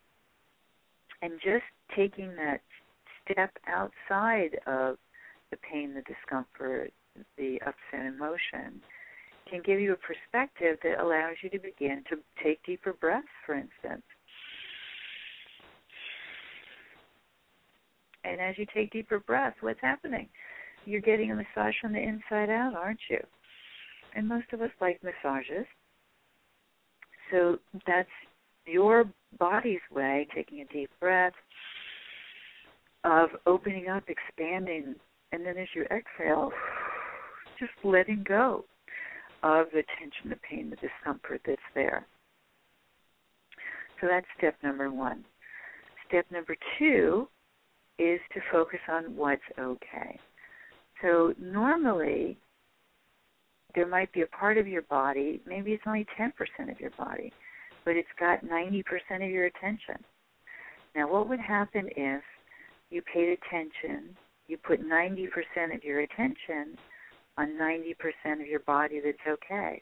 S4: And just taking that step outside of the pain, the discomfort, the upset emotion can give you a perspective that allows you to begin to take deeper breaths, for instance. And as you take deeper breaths, what's happening? You're getting a massage from the inside out, aren't you? And most of us like massages. So that's your body's way, taking a deep breath, of opening up, expanding, and then as you exhale, just letting go of the tension, the pain, the discomfort that's there. So that's step number one. Step number two is to focus on what's okay. So normally, there might be a part of your body, maybe it's only ten percent of your body, but it's got ninety percent of your attention. Now, what would happen if you paid attention, you put ninety percent of your attention on ninety percent of your body that's okay?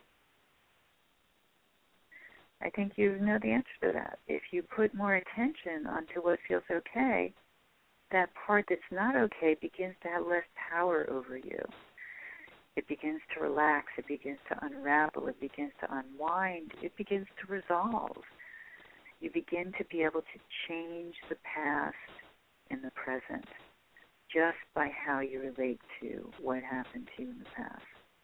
S4: I think you know the answer to that. If you put more attention onto what feels okay, that part that's not okay begins to have less power over you. It begins to relax. It begins to unravel. It begins to unwind. It begins to resolve. You begin to be able to change the past in the present just by how you relate to what happened to you in the past.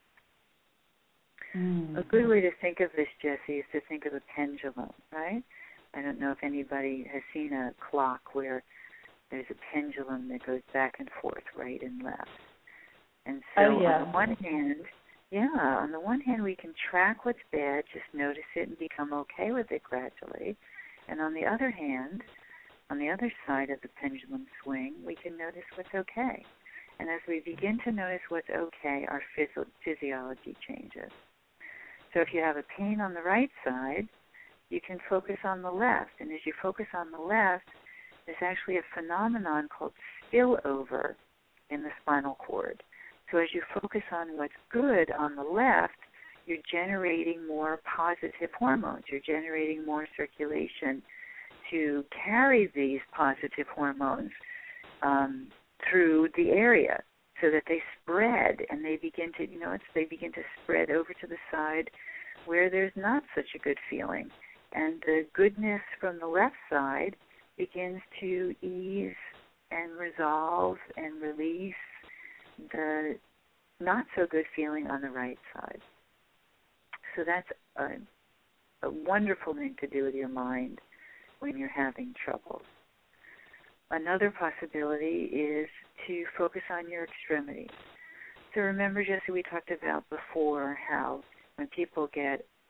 S4: Mm-hmm. A good way to think of this, Jessie, is to think of a pendulum, right? I don't know if anybody has seen a clock where there's a pendulum that goes back and forth, right and left. And so
S1: oh, yeah.
S4: on the one hand, yeah, on the one hand we can track what's bad, just notice it and become okay with it gradually. And on the other hand, on the other side of the pendulum swing, we can notice what's okay. And as we begin to notice what's okay, our physio- physiology changes. So if you have a pain on the right side, you can focus on the left. And as you focus on the left, there's actually a phenomenon called spillover in the spinal cord. So as you focus on what's good on the left, you're generating more positive hormones. You're generating more circulation to carry these positive hormones um, through the area so that they spread and they begin to, you know, it's, they begin to spread over to the side where there's not such a good feeling. And the goodness from the left side begins to ease and resolve and release the not so good feeling on the right side. So that's a, a wonderful thing to do with your mind when you're having trouble. Another possibility is to focus on your extremities. So remember, Jessie, we talked about before how when people get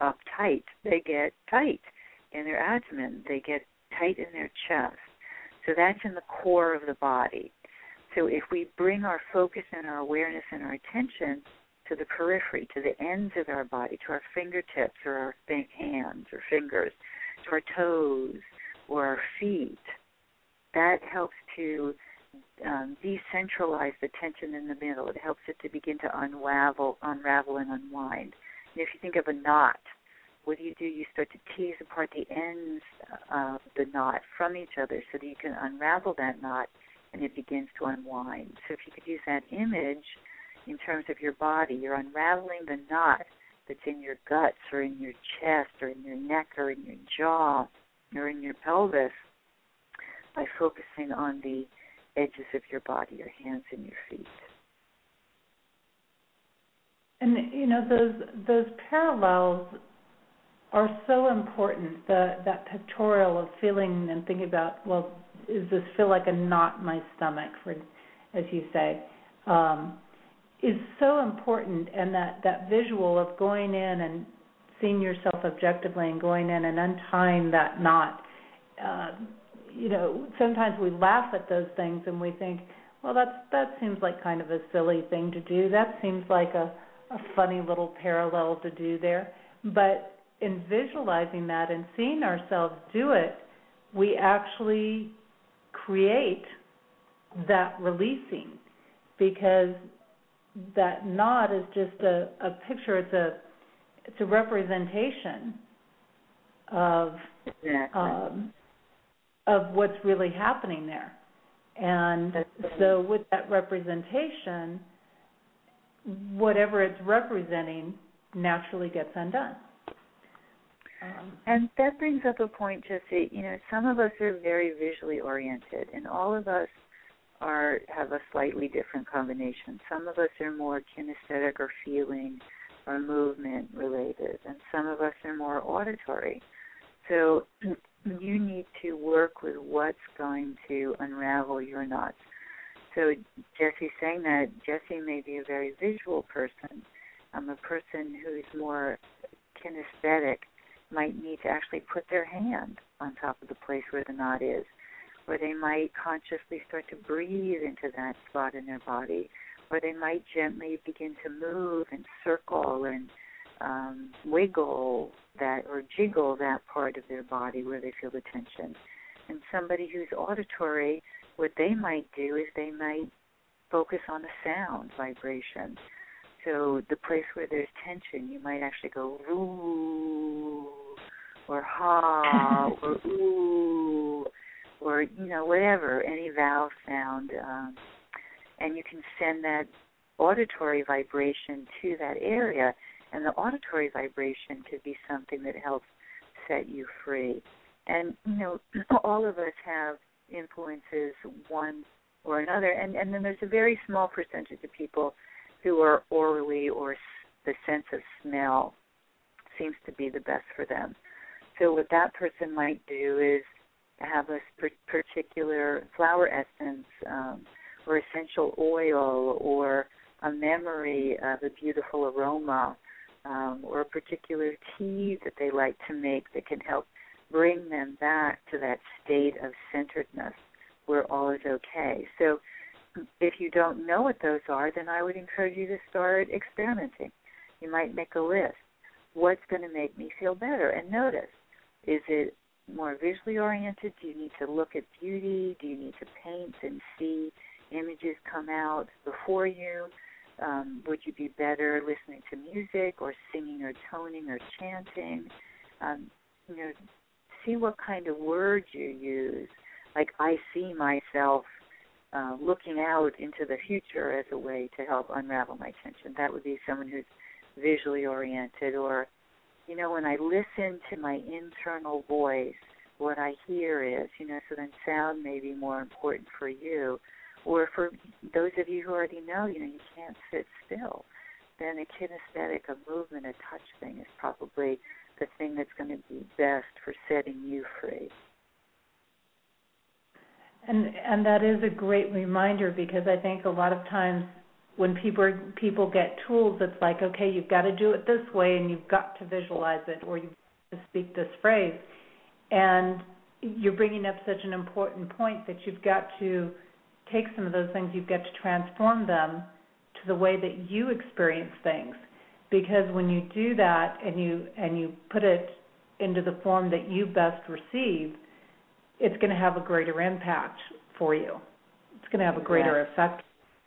S4: uptight, they get tight in their abdomen. They get tight in their chest. So that's in the core of the body. So if we bring our focus and our awareness and our attention to the periphery, to the ends of our body, to our fingertips or our hands or fingers, to our toes or our feet, that helps to um, decentralize the tension in the middle. It helps it to begin to unravel, unravel and unwind. And if you think of a knot, what do you do? You start to tease apart the ends of the knot from each other so that you can unravel that knot and it begins to unwind. So if you could use that image in terms of your body, you're unraveling the knot that's in your guts or in your chest or in your neck or in your jaw or in your pelvis by focusing on the edges of your body, your hands and your feet.
S1: And, you know, those those parallels are so important, the, that pictorial of feeling and thinking about, well, does this feel like a knot in my stomach, for, as you say, um, is so important. And that, that visual of going in and seeing yourself objectively and going in and untying that knot, uh, you know, sometimes we laugh at those things and we think, well, that's, that seems like kind of a silly thing to do. That seems like a, a funny little parallel to do there. But in visualizing that and seeing ourselves do it, we actually create that releasing, because that knot is just a, a picture. It's a it's a representation of
S4: exactly.
S1: um, of what's really happening there. And so with that representation, whatever it's representing naturally gets undone. Um,
S4: and that brings up a point, Jesse. You know, some of us are very visually oriented, and all of us are have a slightly different combination. Some of us are more kinesthetic or feeling or movement related, and some of us are more auditory. So you need to work with what's going to unravel your knots. So Jesse's saying that Jesse may be a very visual person. Um, a person who's more kinesthetic might need to actually put their hand on top of the place where the knot is, or they might consciously start to breathe into that spot in their body, or they might gently begin to move and circle and um, wiggle that or jiggle that part of their body where they feel the tension. And somebody who's auditory, what they might do is they might focus on a sound vibration. So the place where there's tension, you might actually go ooh, or ha, or ooh, or, you know, whatever, any vowel sound. Um, and you can send that auditory vibration to that area. And the auditory vibration could be something that helps set you free. And, you know, all of us have influences, one or another. And, and then there's a very small percentage of people who are orally, or the sense of smell seems to be the best for them. So what that person might do is have a particular flower essence um, or essential oil or a memory of a beautiful aroma um, or a particular tea that they like to make that can help bring them back to that state of centeredness where all is okay. So if you don't know what those are, then I would encourage you to start experimenting. You might make a list. What's going to make me feel better? And notice, is it more visually oriented? Do you need to look at beauty? Do you need to paint and see images come out before you? Um, would you be better listening to music or singing or toning or chanting? Um, you know, see what kind of words you use. Like, I see myself uh, looking out into the future as a way to help unravel my tension. That would be someone who's visually oriented. Or, you know, when I listen to my internal voice, what I hear is, you know, so then sound may be more important for you. Or for those of you who already know, you know, you can't sit still, then a kinesthetic, a movement, a touch thing is probably the thing that's going to be best for setting you free.
S1: And and that is a great reminder, because I think a lot of times when people people get tools, it's like, okay, you've got to do it this way, and you've got to visualize it, or you've got to speak this phrase. And you're bringing up such an important point that you've got to take some of those things, you've got to transform them to the way that you experience things. Because when you do that and you and you put it into the form that you best receive, it's going to have a greater impact for you. It's going to have a greater
S4: yes.
S1: effect.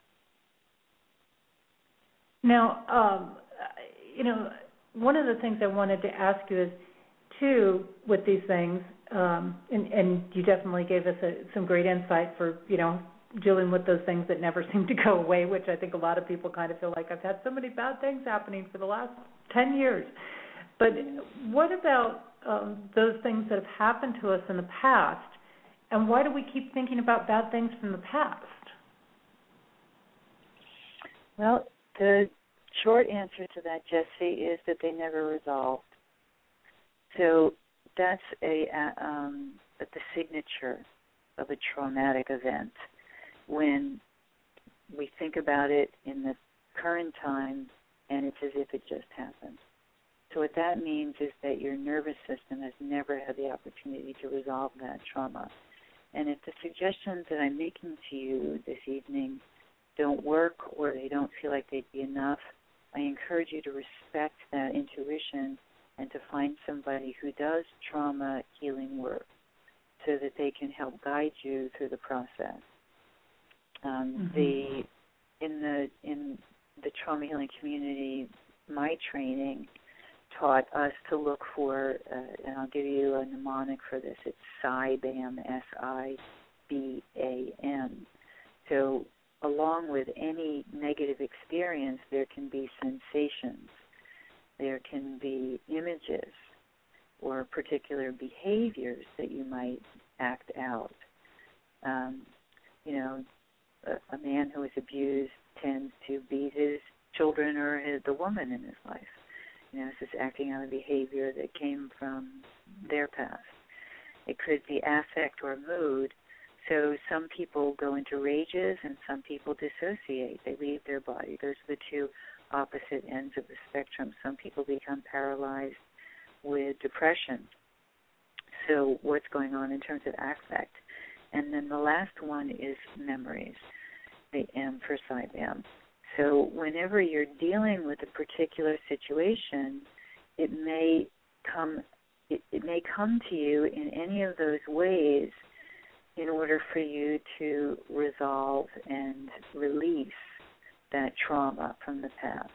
S1: Now, um, you know, one of the things I wanted to ask you is, too, with these things, um, and, and you definitely gave us a, some great insight for, you know, dealing with those things that never seem to go away, which I think a lot of people kind of feel like, I've had so many bad things happening for the last ten years. But what about um, those things that have happened to us in the past, and why do we keep thinking about bad things from the past?
S4: Well, the short answer to that, Jesse, is that they never resolved. So that's a um, the signature of a traumatic event. When we think about it in the current time, and it's as if it just happened. So what that means is that your nervous system has never had the opportunity to resolve that trauma. And if the suggestions that I'm making to you this evening don't work, or they don't feel like they'd be enough, I encourage you to respect that intuition and to find somebody who does trauma healing work so that they can help guide you through the process. Um,
S1: mm-hmm.
S4: The in the in the trauma healing community, my training taught us to look for, uh, and I'll give you a mnemonic for this. It's S I B A M, S I B A M. So along with any negative experience, there can be sensations, there can be images, or particular behaviors that you might act out. Um, you know, a, a man who is abused tends to beat his children or his, the woman in his life. You know, it's just acting out a behavior that came from their past. It could be affect or mood. So some people go into rages and some people dissociate. They leave their body. Those are the two opposite ends of the spectrum. Some people become paralyzed with depression. So what's going on in terms of affect? And then the last one is memories, the M for S I B A M. So whenever you're dealing with a particular situation, it may come it, it may come to you in any of those ways in order for you to resolve and release that trauma from the past.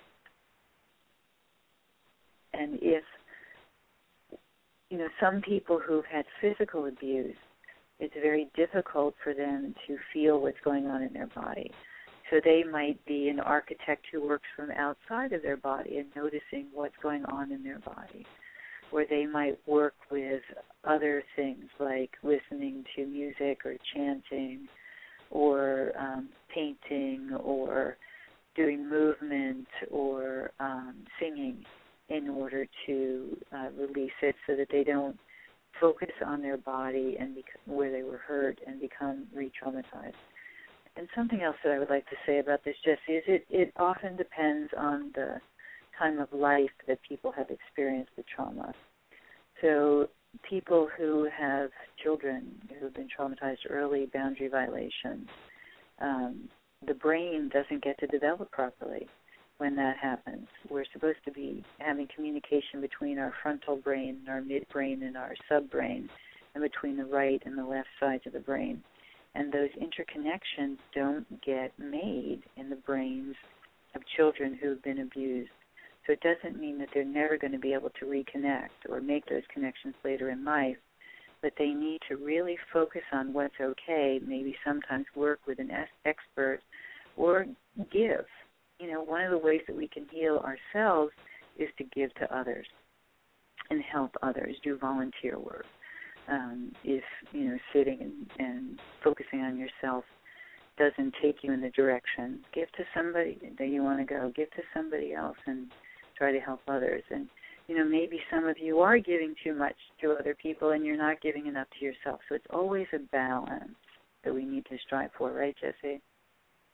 S4: And if, you know, some people who've had physical abuse, it's very difficult for them to feel what's going on in their body. So they might be an architect who works from outside of their body and noticing what's going on in their body. Or they might work with other things like listening to music or chanting or um, painting or doing movement or um, singing in order to uh, release it so that they don't focus on their body and bec- where they were hurt and become re-traumatized. And something else that I would like to say about this, Jesse, is it, it often depends on the time of life that people have experienced the trauma. So people who have children who have been traumatized early, boundary violations, um, the brain doesn't get to develop properly when that happens. We're supposed to be having communication between our frontal brain, our midbrain, and our subbrain, and between the right and the left sides of the brain. And those interconnections don't get made in the brains of children who have been abused. So it doesn't mean that they're never going to be able to reconnect or make those connections later in life, but they need to really focus on what's okay, maybe sometimes work with an expert or give. You know, one of the ways that we can heal ourselves is to give to others and help others, do volunteer work. Um, if, you know, sitting and, and focusing on yourself doesn't take you in the direction, give to somebody that you want to go. Give to somebody else and try to help others. And, you know, maybe some of you are giving too much to other people and you're not giving enough to yourself. So it's always a balance that we need to strive for, right, Jesse?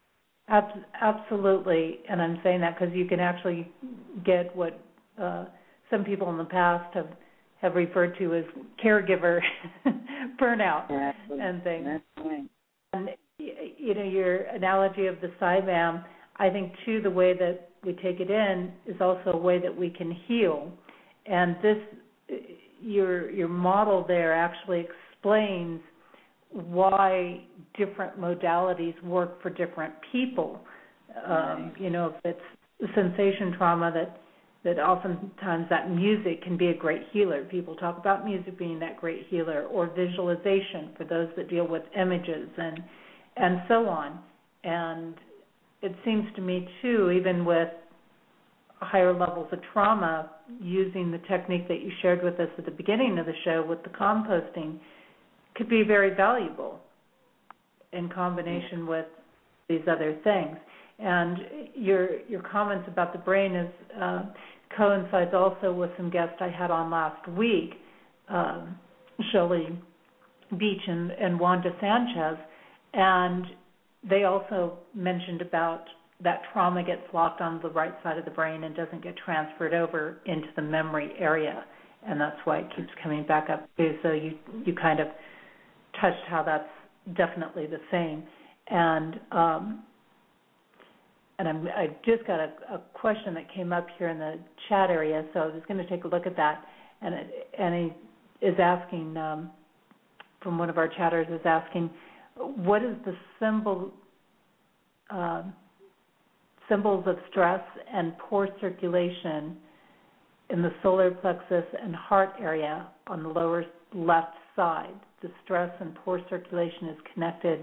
S1: Ab- absolutely, and I'm saying that because you can actually get what uh, some people in the past have have referred to as caregiver burnout
S4: Exactly.
S1: and things.
S4: That's right.
S1: And you know, your analogy of the Saibam, I think too, the way that we take it in is also a way that we can heal. And this, your your model there actually explains why different modalities work for different people. Um, you know, if it's sensation trauma, that that oftentimes that music can be a great healer. People talk about music being that great healer, or visualization for those that deal with images and and so on. And it seems to me too, even with higher levels of trauma, using the technique that you shared with us at the beginning of the show with the composting could be very valuable in combination with these other things. And your your comments about the brain is uh, coincides also with some guests I had on last week, um, Shirley Beach and, and Wanda Sanchez, and they also mentioned about that trauma gets locked on the right side of the brain and doesn't get transferred over into the memory area, and that's why it keeps coming back up too. So you you kind of touched how that's definitely the same. And um, and I'm, I just got a, a question that came up here in the chat area, so I was going to take a look at that. And it, and he is asking, um, from one of our chatters, is asking, what is the symbol um, symbols of stress and poor circulation in the solar plexus and heart area on the lower left side? The stress and poor circulation is connected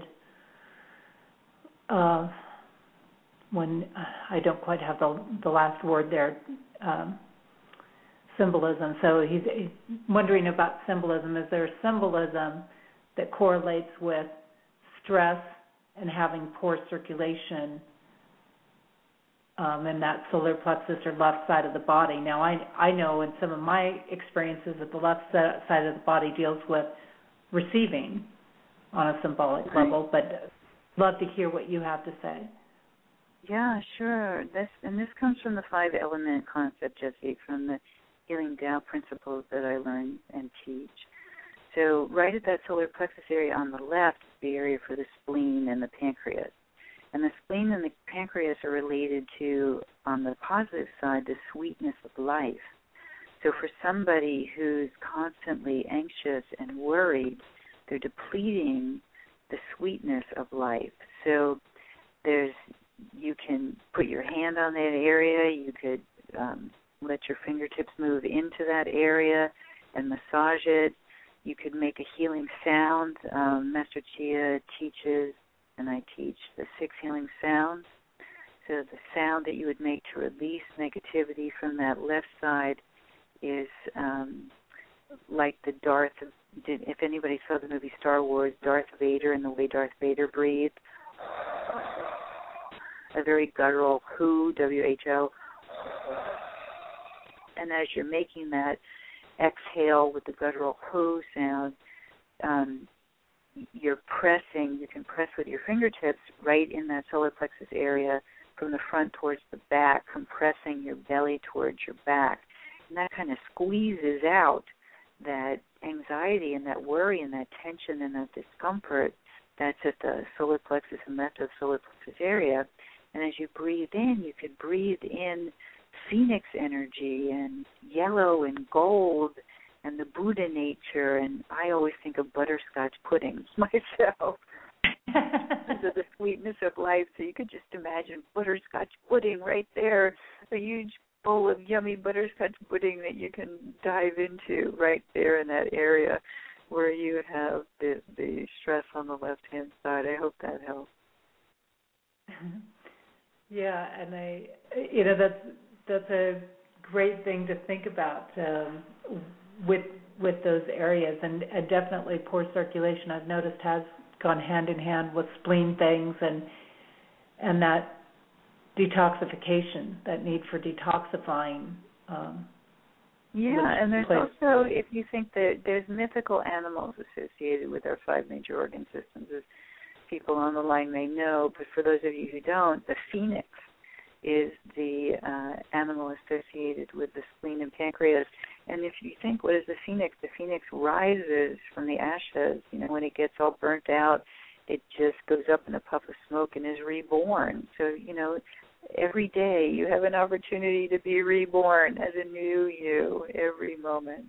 S1: uh, when, I don't quite have the, the last word there, um, symbolism. So he's, he's wondering about symbolism. Is there symbolism that correlates with stress and having poor circulation um, in that solar plexus or left side of the body? Now, I, I know in some of my experiences that the left side of the body deals with receiving on a symbolic
S4: Right.
S1: level, but love to hear what you have to say.
S4: Yeah, sure. This and this comes from the five element concept, Jesse, from the Healing Tao principles that I learn and teach. So right at that solar plexus area on the left is the area for the spleen and the pancreas. And the spleen and the pancreas are related to, on the positive side, the sweetness of life. So for somebody who's constantly anxious and worried, they're depleting the sweetness of life. So there's, you can put your hand on that area, you could um, let your fingertips move into that area and massage it. You could make a healing sound. Um, Master Chia teaches, and I teach, the six healing sounds. So the sound that you would make to release negativity from that left side is um, like the Darth, did, if anybody saw the movie Star Wars, Darth Vader and the way Darth Vader breathed. A very guttural who, W H O. And as you're making that exhale with the guttural who sound, um, you're pressing, you can press with your fingertips right in that solar plexus area from the front towards the back, compressing your belly towards your back. And that kind of squeezes out that anxiety and that worry and that tension and that discomfort that's at the solar plexus and left of the solar plexus area. And as you breathe in, you could breathe in phoenix energy and yellow and gold and the Buddha nature. And I always think of butterscotch puddings myself. Because of the sweetness of life. So you could just imagine butterscotch pudding right there, a huge bowl of yummy butterscotch pudding that you can dive into right there in that area where you have the, the stress on the left-hand side. I hope that helps.
S1: Yeah, and I, you know, that's that's a great thing to think about um, with with those areas, and, and definitely poor circulation I've noticed has gone hand in hand with spleen things and and that detoxification, that need for detoxifying. Um,
S4: yeah, and there's
S1: place.
S4: also, if you think that there's mythical animals associated with our five major organ systems, people on the line may know, but for those of you who don't, the phoenix is the uh, animal associated with the spleen and pancreas. And if you think, what is the phoenix? The phoenix rises from the ashes. You know, when it gets all burnt out, it just goes up in a puff of smoke and is reborn. So, you know, every day you have an opportunity to be reborn as a new you every moment.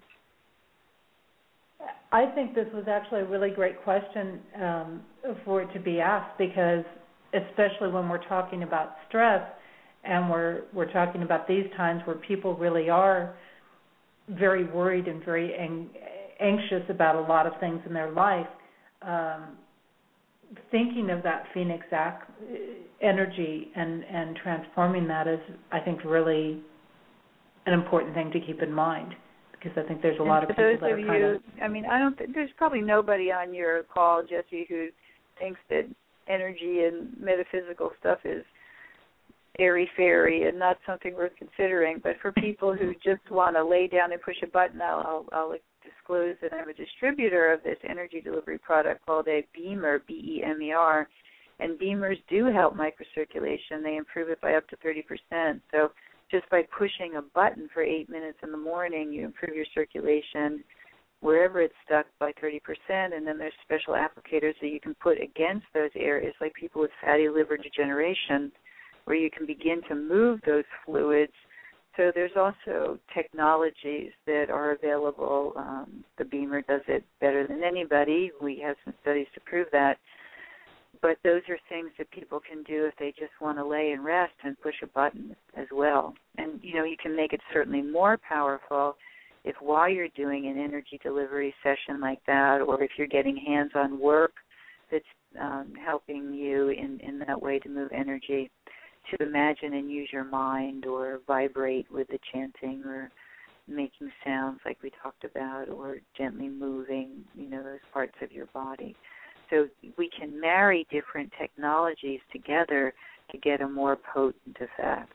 S1: I think this was actually a really great question um, for it to be asked, because especially when we're talking about stress and we're we're talking about these times where people really are very worried and very ang- anxious about a lot of things in their life, um, thinking of that phoenix act, energy and, and transforming that is, I think, really an important thing to keep in mind, because I think there's a lot of people
S4: those
S1: that
S4: of
S1: are kind
S4: you,
S1: of...
S4: I mean, I don't. Th- there's probably nobody on your call, Jesse, who thinks that energy and metaphysical stuff is airy-fairy and not something worth considering. But for people who just want to lay down and push a button, I'll, I'll, I'll disclose that I'm a distributor of this energy delivery product called a Beamer, B E M E R, and Beamers do help microcirculation. They improve it by up to thirty percent. So just by pushing a button for eight minutes in the morning, you improve your circulation wherever it's stuck by thirty percent, and then there's special applicators that you can put against those areas, like people with fatty liver degeneration, where you can begin to move those fluids. So there's also technologies that are available. Um, the Beamer does it better than anybody. We have some studies to prove that. But those are things that people can do if they just want to lay and rest and push a button as well. And, you know, you can make it certainly more powerful if while you're doing an energy delivery session like that, or if you're getting hands-on work that's um, helping you in, in that way to move energy, to imagine and use your mind or vibrate with the chanting or making sounds like we talked about, or gently moving, you know, those parts of your body. So we can marry different technologies together to get a more potent effect.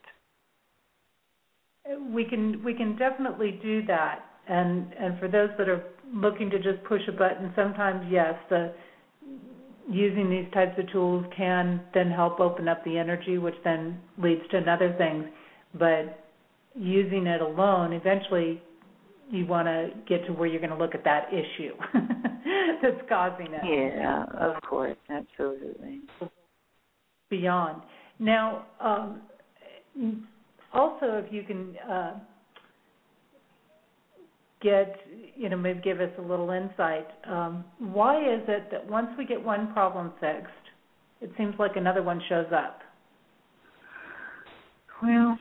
S1: We can we can definitely do that. And and for those that are looking to just push a button, sometimes, yes, the using these types of tools can then help open up the energy, which then leads to other things. But using it alone, eventually you want to get to where you're going to look at that issue that's causing it.
S4: Yeah, of course, absolutely.
S1: Beyond. Now, um, also, if you can uh, get, you know, maybe give us a little insight. Um, why is it that once we get one problem fixed, it seems like another one shows up?
S4: Well,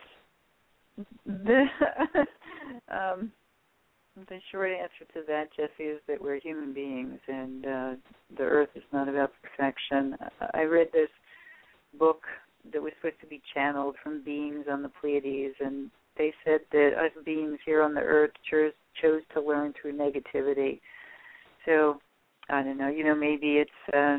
S4: the, um, the short answer to that, Jesse, is that we're human beings, and uh, the earth is not about perfection. I read this book that was supposed to be channeled from beings on the Pleiades, and they said that us beings here on the earth chose, chose to learn through negativity. So, I don't know, you know, maybe it's, uh,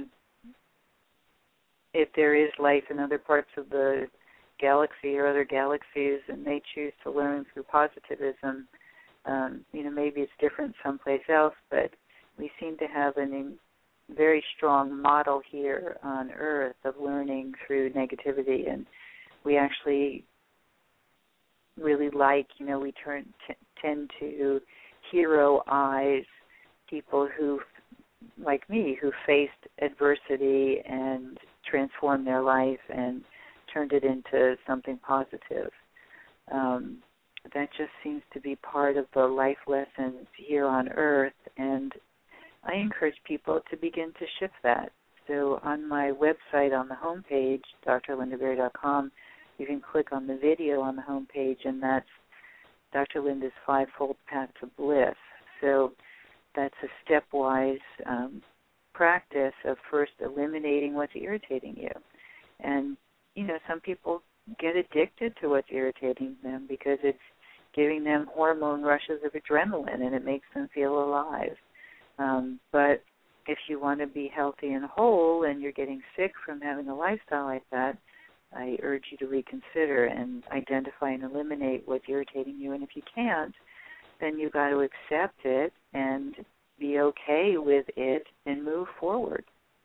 S4: if there is life in other parts of the galaxy or other galaxies and they choose to learn through positivism, um, you know, maybe it's different someplace else, but we seem to have a very strong model here on Earth of learning through negativity, and we actually really like, you know, we turn t- tend to hero-eyes people who, like me, who faced adversity and transformed their life and turned it into something positive. Um, that just seems to be part of the life lessons here on Earth, and I encourage people to begin to shift that. So on my website, on the homepage, D R linda berry dot com, you can click on the video on the homepage, and that's Doctor Linda's Fivefold Path to Bliss. So that's a stepwise um, practice of first eliminating what's irritating you. And, you know, some people get addicted to what's irritating them because it's giving them hormone rushes of adrenaline and it makes them feel alive. Um, but if you want to be healthy and whole and you're getting sick from having a lifestyle like that, I urge you to reconsider and identify and eliminate what's irritating you. And if you can't, then you've got to accept it and be okay with it and move forward.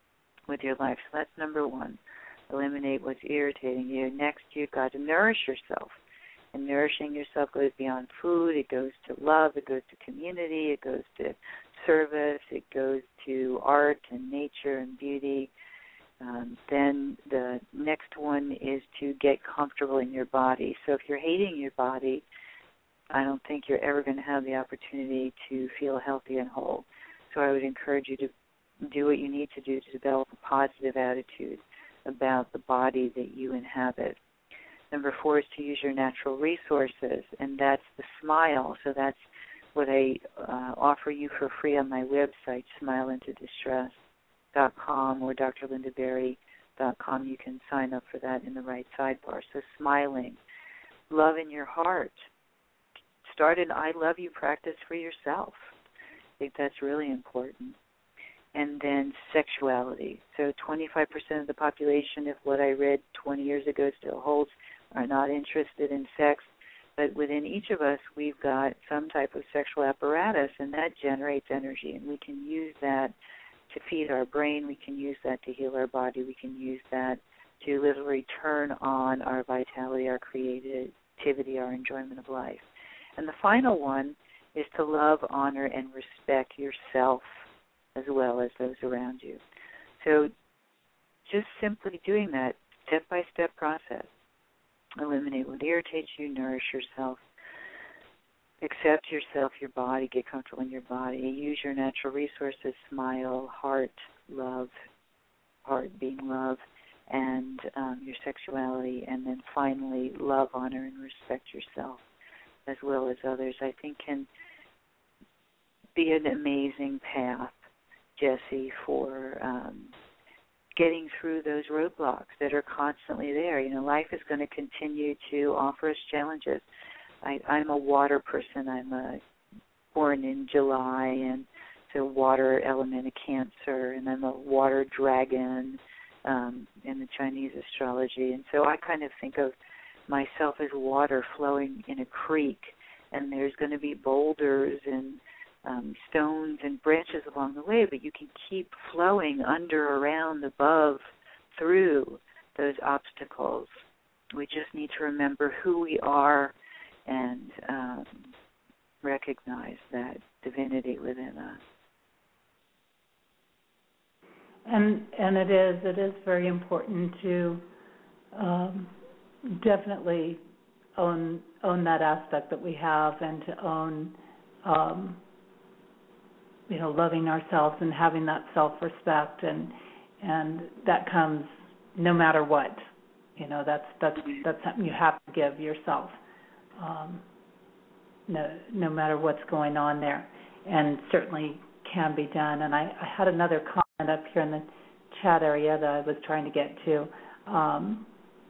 S4: with your life. So that's number one. Eliminate what's irritating you. Next, you've got to nourish yourself. And nourishing yourself goes beyond food. It goes to love. It goes to community. It goes to service. It goes to art and nature and beauty. Um, then the next one is to get comfortable in your body. So if you're hating your body, I don't think you're ever going to have the opportunity to feel healthy and whole. So I would encourage you to do what you need to do to develop a positive attitude about the body that you inhabit. Number four is to use your natural resources, and that's the smile. So that's what I uh, offer you for free on my website, smile into distress dot com or d r linda berry dot com. You can sign up for that in the right sidebar. So smiling. Love in your heart. Start an I love you practice for yourself. I think that's really important. And then sexuality. So twenty-five percent of the population, if what I read twenty years ago still holds, are not interested in sex. But within each of us, we've got some type of sexual apparatus, and that generates energy. And we can use that to feed our brain. We can use that to heal our body. We can use that to literally turn on our vitality, our creativity, our enjoyment of life. And the final one is to love, honor, and respect yourself as well as those around you. So just simply doing that step-by-step process. Eliminate what irritates you, nourish yourself, accept yourself, your body, get comfortable in your body, use your natural resources, smile, heart, love, heart being love, and um, your sexuality, and then finally love, honor, and respect yourself as well as others, I think can be an amazing path, Jesse, for um, getting through those roadblocks that are constantly there. You know, life is going to continue to offer us challenges. I, I'm a water person. I'm a, born in July, and so water element of Cancer, and I'm a water dragon um, in the Chinese astrology. And so I kind of think of myself as water flowing in a creek, and there's going to be boulders and Um, stones and branches along the way, but you can keep flowing under, around, above, through those obstacles. We just need to remember who we are and um, recognize that divinity within us.
S1: And and it is it is very important to um, definitely own own that aspect that we have, and to own. Um, you know, loving ourselves and having that self-respect, and and that comes no matter what. You know, that's that's that's something you have to give yourself, um, no no matter what's going on there, and certainly can be done. And I, I had another comment up here in the chat area that I was trying to get to. Um,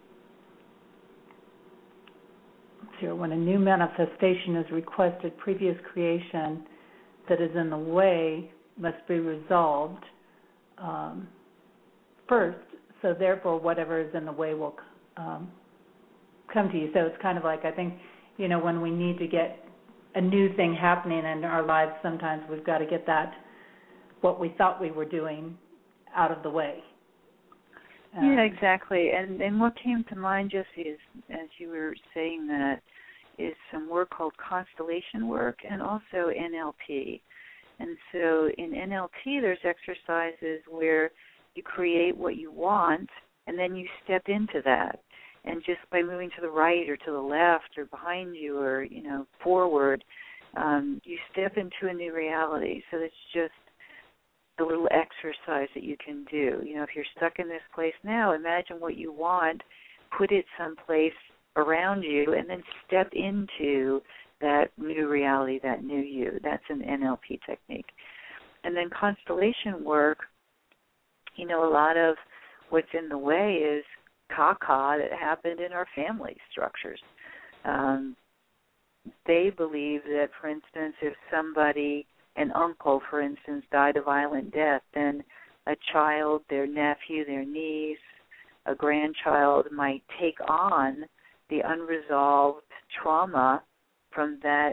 S1: let's see, when a new manifestation is requested, previous creation that is in the way must be resolved um, first, so therefore whatever is in the way will um, come to you. So it's kind of like, I think, you know, when we need to get a new thing happening in our lives, sometimes we've got to get that, what we thought we were doing, out of the way. Um,
S4: yeah, exactly. And, and what came to mind, Jesse, is, as you were saying that, is some work called constellation work and also N L P. And so in N L P, there's exercises where you create what you want, and then you step into that. And just by moving to the right or to the left or behind you or, you know, forward, um, you step into a new reality. So it's just a little exercise that you can do. You know, if you're stuck in this place now, imagine what you want, put it someplace around you, and then step into that new reality, that new you. That's an N L P technique. And then constellation work, you know, a lot of what's in the way is caca that happened in our family structures. Um, they believe that, for instance, if somebody, an uncle, for instance, died a violent death, then a child, their nephew, their niece, a grandchild might take on the unresolved trauma from that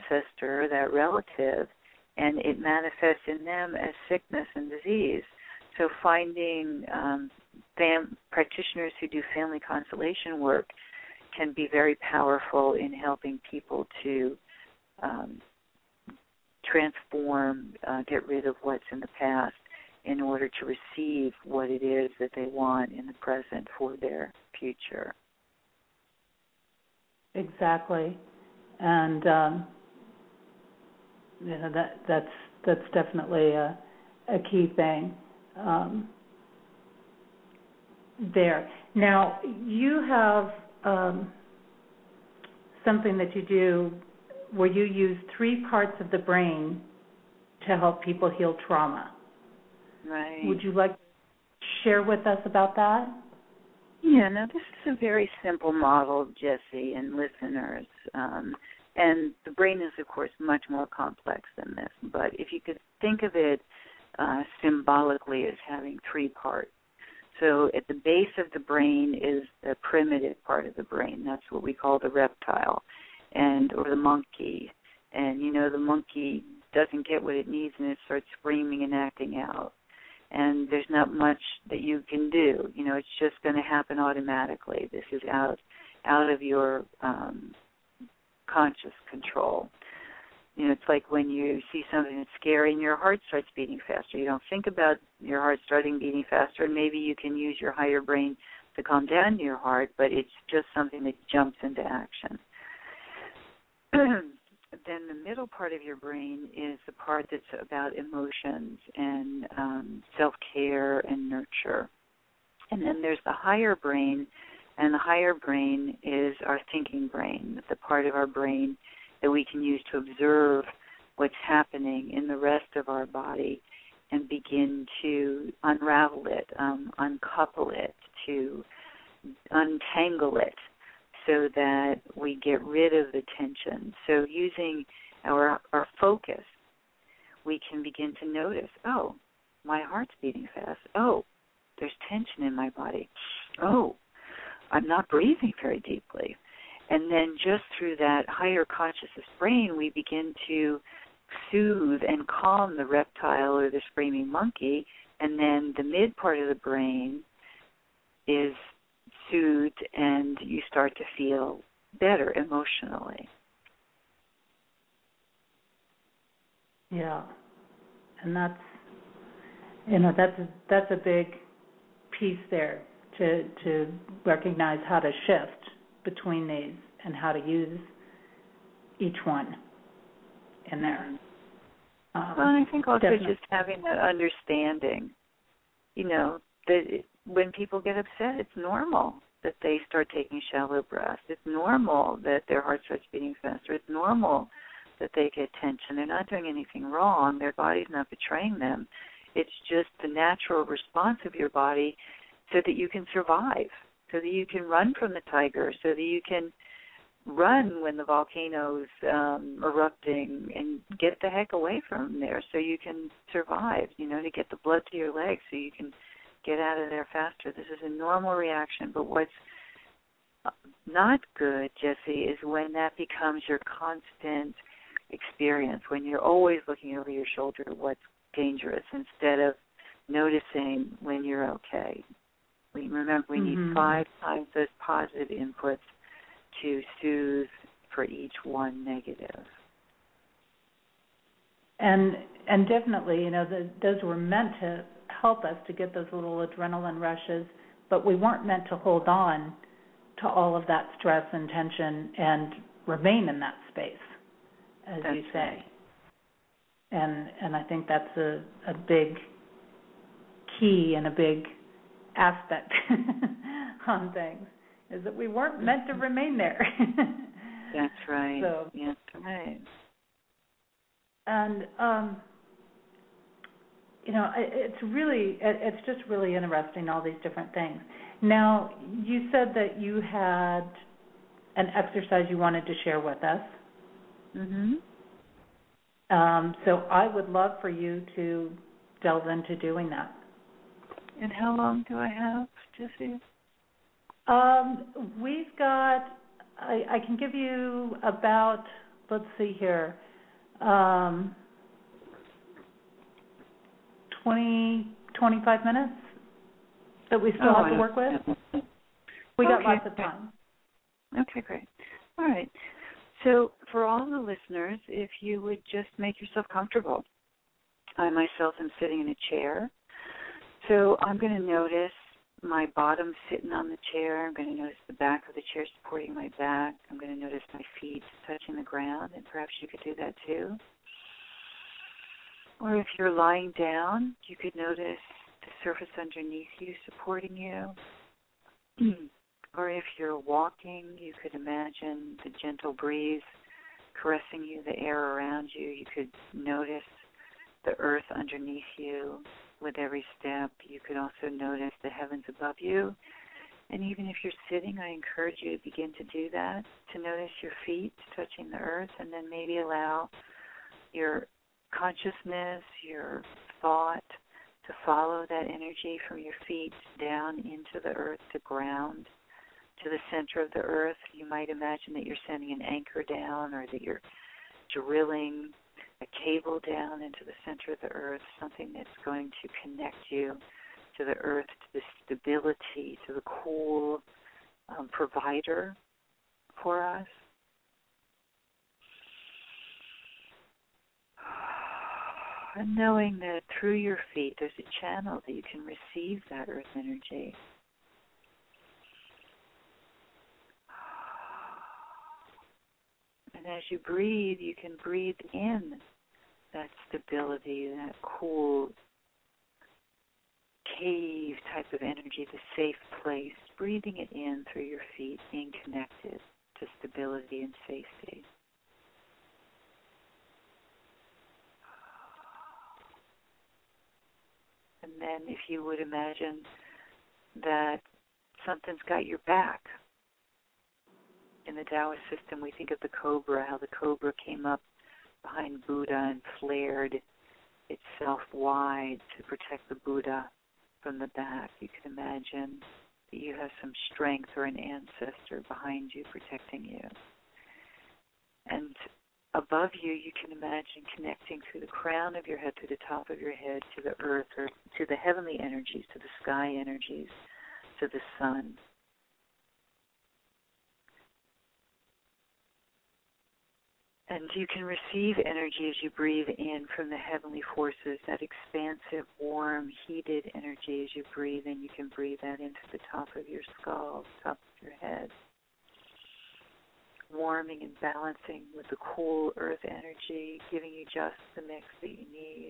S4: ancestor, that relative, and it manifests in them as sickness and disease. So finding um, fam- practitioners who do family constellation work can be very powerful in helping people to um, transform, uh, get rid of what's in the past in order to receive what it is that they want in the present for their future.
S1: Exactly. And um, you know, that that's that's definitely a, a key thing um, there. Now, you have um, something that you do where you use three parts of the brain to help people heal trauma.
S4: Right.
S1: Would you like to share with us about that?
S4: Yeah, now this is a very simple model, Jesse and listeners. Um, and the brain is, of course, much more complex than this. But if you could think of it uh, symbolically as having three parts. So at the base of the brain is the primitive part of the brain. That's what we call the reptile, and or the monkey. And, you know, the monkey doesn't get what it needs and it starts screaming and acting out. And there's not much that you can do. You know, it's just going to happen automatically. This is out out of your um, conscious control. You know, it's like when you see something that's scary and your heart starts beating faster. You don't think about your heart starting beating faster, and maybe you can use your higher brain to calm down your heart, but it's just something that jumps into action. Then the middle part of your brain is the part that's about emotions and um, self-care and nurture. And then there's the higher brain, and the higher brain is our thinking brain, the part of our brain that we can use to observe what's happening in the rest of our body and begin to unravel it, um, uncouple it, to untangle it, so that we get rid of the tension. So using our our focus, we can begin to notice, oh, my heart's beating fast. Oh, there's tension in my body. Oh, I'm not breathing very deeply. And then just through that higher consciousness brain, we begin to soothe and calm the reptile or the screaming monkey, and then the mid part of the brain is soothed, and you start to feel better emotionally.
S1: Yeah, and that's you know that's a, that's a big piece there to to recognize how to shift between these and how to use each one in there. Um,
S4: well, and I think also
S1: definitely.
S4: just having that understanding, you know, that it, when people get upset, it's normal that they start taking shallow breaths. It's normal that their heart starts beating faster. It's normal that they get tension. They're not doing anything wrong. Their body's not betraying them. It's just the natural response of your body so that you can survive, so that you can run from the tiger, so that you can run when the volcano's um, erupting and get the heck away from there so you can survive, you know, to get the blood to your legs so you can get out of there faster. This is a normal reaction, but what's not good, Jesse, is when that becomes your constant experience, when you're always looking over your shoulder at what's dangerous instead of noticing when you're okay. We remember we
S1: mm-hmm.
S4: need five times those positive inputs to soothe for each one negative.
S1: And and definitely, you know, the, those were meant to help us to get those little adrenaline rushes, but we weren't meant to hold on to all of that stress and tension and remain in that space, as
S4: That's
S1: you say.
S4: Right.
S1: And and I think that's a, a big key and a big aspect on things, is that we weren't meant to remain there.
S4: That's right.
S1: So,
S4: That's right.
S1: And, um, you know, it's really, it's just really interesting, all these different things. Now, you said that you had an exercise you wanted to share with us.
S4: Mm-hmm.
S1: Um, so I would love for you to delve into doing that.
S4: And how long do I have, Jesse?
S1: Um, we've got, I, I can give you about, let's see here, um, twenty, twenty-five minutes that we still
S4: oh,
S1: have to work with? We got
S4: okay.
S1: lots of time.
S4: Okay, great. All right. So for all the listeners, if you would just make yourself comfortable. I myself am sitting in a chair. So I'm going to notice my bottom sitting on the chair. I'm going to notice the back of the chair supporting my back. I'm going to notice my feet touching the ground, and perhaps you could do that too. Or if you're lying down, you could notice the surface underneath you supporting you. Or if you're walking, you could imagine the gentle breeze caressing you, the air around you. You could notice the earth underneath you with every step. You could also notice the heavens above you. And even if you're sitting, I encourage you to begin to do that, to notice your feet touching the earth, and then maybe allow your consciousness, your thought, to follow that energy from your feet down into the earth, to ground, to the center of the earth. You might imagine that you're sending an anchor down, or that you're drilling a cable down into the center of the earth, something that's going to connect you to the earth, to the stability, to the cool um, provider for us. And knowing that through your feet there's a channel that you can receive that earth energy. And as you breathe, you can breathe in that stability, that cool cave type of energy, the safe place, breathing it in through your feet, being connected to stability and safety. And then if you would imagine that something's got your back. In the Taoist system, we think of the cobra, how the cobra came up behind Buddha and flared itself wide to protect the Buddha from the back. You can imagine that you have some strength or an ancestor behind you protecting you. And above you, you can imagine connecting through the crown of your head, through the top of your head, to the earth, or to the heavenly energies, to the sky energies, to the sun. And you can receive energy as you breathe in from the heavenly forces, that expansive, warm, heated energy as you breathe in. You can breathe that into the top of your skull, top of your head, warming and balancing with the cool earth energy, giving you just the mix that you need.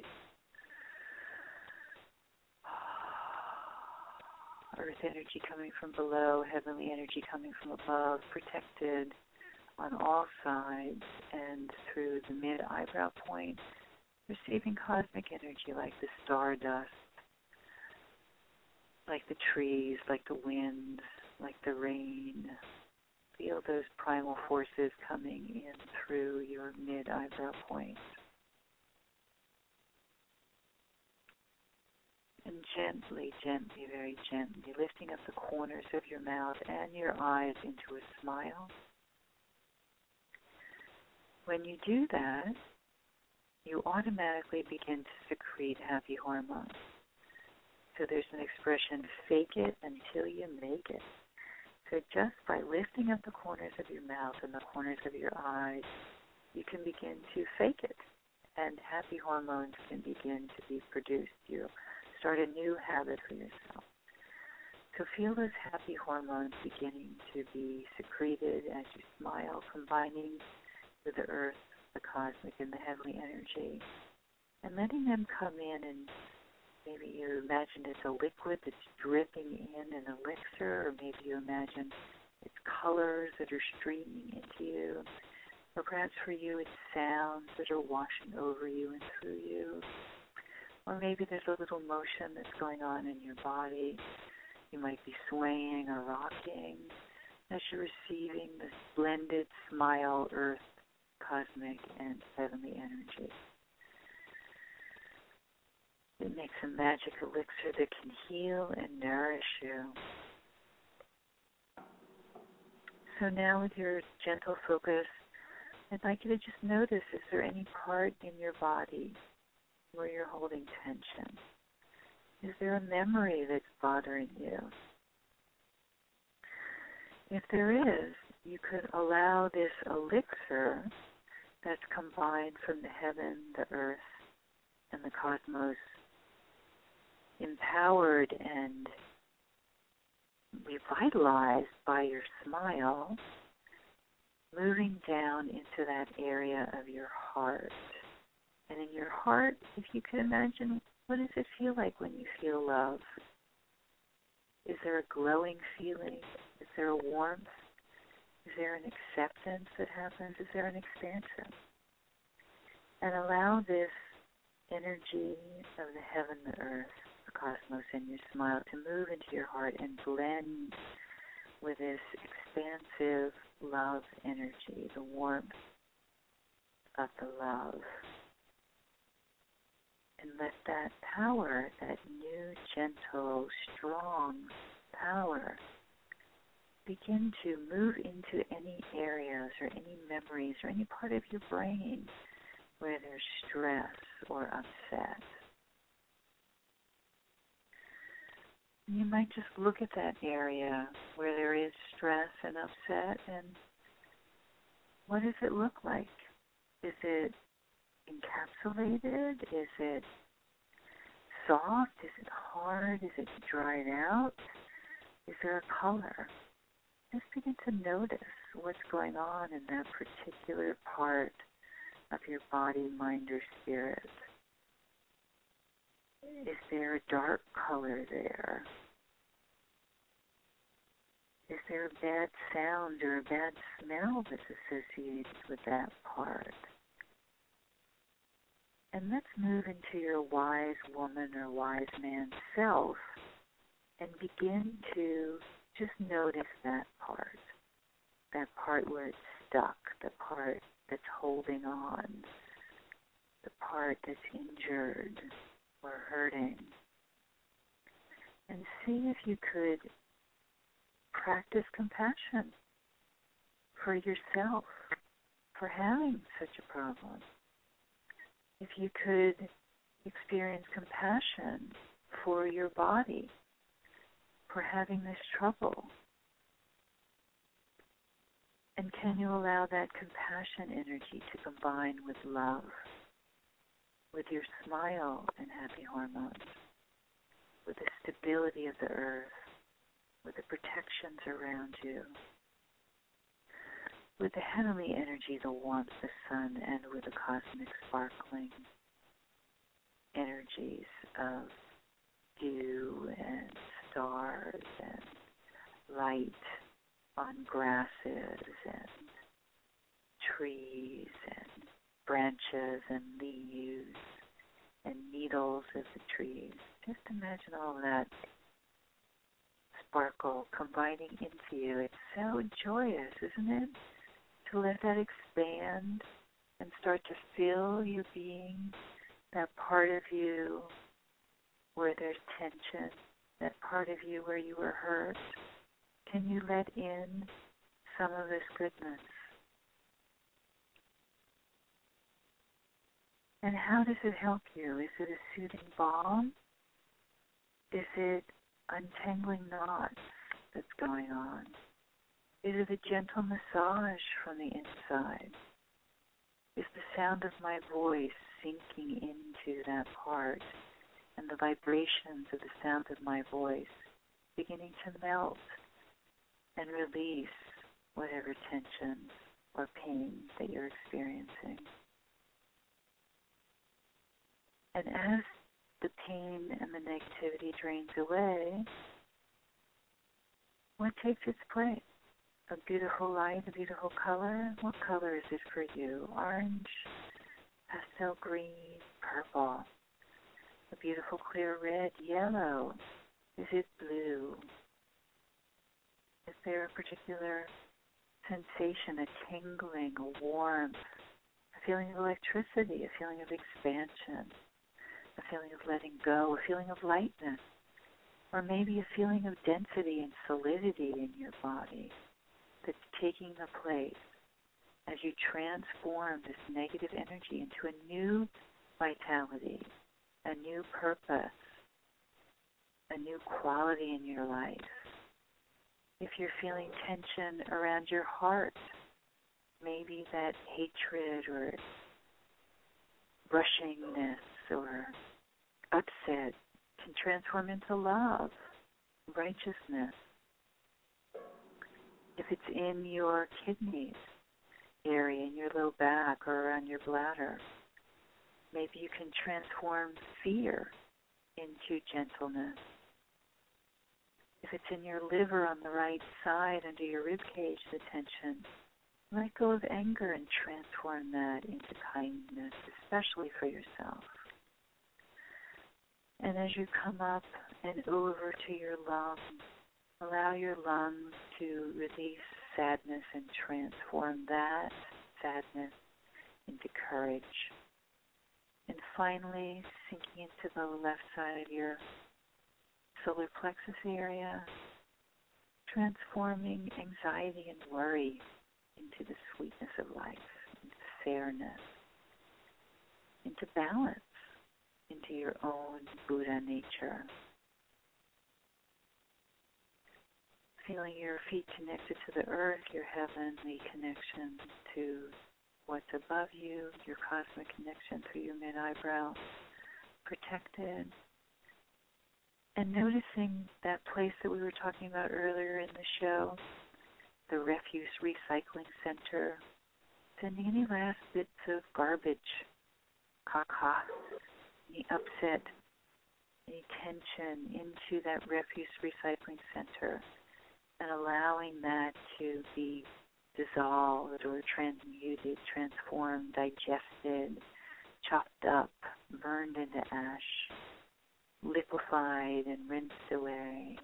S4: Earth energy coming from below, heavenly energy coming from above, protected on all sides and through the mid-eyebrow point, receiving cosmic energy like the stardust, like the trees, like the wind, like the rain. Feel those primal forces coming in through your mid-eyebrow point. And gently, gently, very gently, lifting up the corners of your mouth and your eyes into a smile. When you do that, you automatically begin to secrete happy hormones. So there's an expression, fake it until you make it. So just by lifting up the corners of your mouth and the corners of your eyes, you can begin to fake it, and happy hormones can begin to be produced. You start a new habit for yourself. So feel those happy hormones beginning to be secreted as you smile, combining with the earth, the cosmic, and the heavenly energy, and letting them come in, and maybe you imagine it's a liquid that's dripping in an elixir, or maybe you imagine it's colors that are streaming into you, or perhaps for you it's sounds that are washing over you and through you, or maybe there's a little motion that's going on in your body. You might be swaying or rocking as you're receiving this blended smile, earth, cosmic, and heavenly energy. It makes a magic elixir that can heal and nourish you. So now with your gentle focus, I'd like you to just notice, is there any part in your body where you're holding tension? Is there a memory that's bothering you? If there is, you could allow this elixir that's combined from the heaven, the earth, and the cosmos, empowered and revitalized by your smile, moving down into that area of your heart. And in your heart, if you could imagine, what does it feel like when you feel love? Is there a glowing feeling? Is there a warmth? Is there an acceptance that happens? Is there an expansion? And allow this energy of the heaven, the earth, the cosmos, and your smile to move into your heart and blend with this expansive love energy, the warmth of the love. And let that power, that new, gentle, strong power, begin to move into any areas or any memories or any part of your brain where there's stress or upset. You might just look at that area where there is stress and upset, and what does it look like? Is it encapsulated? Is it soft? Is it hard? Is it dried out? Is there a color? Just begin to notice what's going on in that particular part of your body, mind, or spirit. Is there a dark color there? Is there a bad sound or a bad smell that's associated with that part? And let's move into your wise woman or wise man self and begin to just notice that part, that part where it's stuck, the part that's holding on, the part that's injured or hurting. And see if you could practice compassion for yourself for having such a problem. If you could experience compassion for your body for having this trouble. And can you allow that compassion energy to combine with love, with your smile and happy hormones, with the stability of the earth, with the protections around you, with the heavenly energy, the warmth, the sun, and with the cosmic sparkling energies of dew and stars and light on grasses and trees and branches and leaves and needles of the trees. Just imagine all that sparkle combining into you. It's so joyous, isn't it? To let that expand and start to feel you being that part of you where there's tension, that part of you where you were hurt. Can you let in some of this goodness? And how does it help you? Is it a soothing balm? Is it untangling knots that's going on? Is it a gentle massage from the inside? Is the sound of my voice sinking into that part and the vibrations of the sound of my voice beginning to melt and release whatever tension or pain that you're experiencing? And as the pain and the negativity drains away, what takes its place? A beautiful light, a beautiful color? What color is it for you? Orange, pastel green, purple, a beautiful clear red, yellow. Is it blue? Is there a particular sensation, a tingling, a warmth, a feeling of electricity, a feeling of expansion, a feeling of letting go, a feeling of lightness, or maybe a feeling of density and solidity in your body that's taking the place as you transform this negative energy into a new vitality, a new purpose, a new quality in your life. If you're feeling tension around your heart, maybe that hatred or brushingness or upset can transform into love, righteousness. If it's in your kidneys area, in your low back or around your bladder, maybe you can transform fear into gentleness. If it's in your liver on the right side under your rib cage, the tension, let go of anger and transform that into kindness, especially for yourself. And as you come up and over to your lungs, allow your lungs to release sadness and transform that sadness into courage. And finally, sinking into the left side of your solar plexus area, transforming anxiety and worry into the sweetness of life, into fairness, into balance, into your own Buddha nature. Feeling your feet connected to the earth, your heavenly connection to what's above you, your cosmic connection through your mid-eyebrow, protected. And noticing that place that we were talking about earlier in the show, the Refuse Recycling Center, sending any last bits of garbage, caca, any upset, any tension into that Refuse Recycling Center, and allowing that to be dissolved or transmuted, transformed, digested, chopped up, burned into ash, liquefied and rinsed away.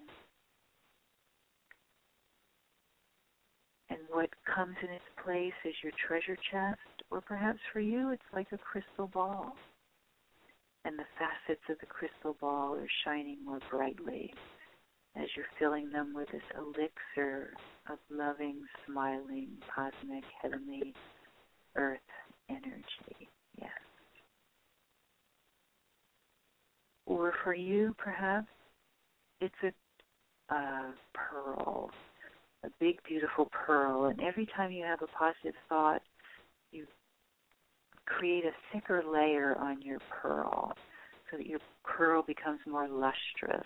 S4: And what comes in its place is your treasure chest, or perhaps for you it's like a crystal ball. And the facets of the crystal ball are shining more brightly as you're filling them with this elixir of loving, smiling, cosmic, heavenly earth energy. Yes. Or for you, perhaps, it's a uh, pearl, a big, beautiful pearl. And every time you have a positive thought, you create a thicker layer on your pearl so that your pearl becomes more lustrous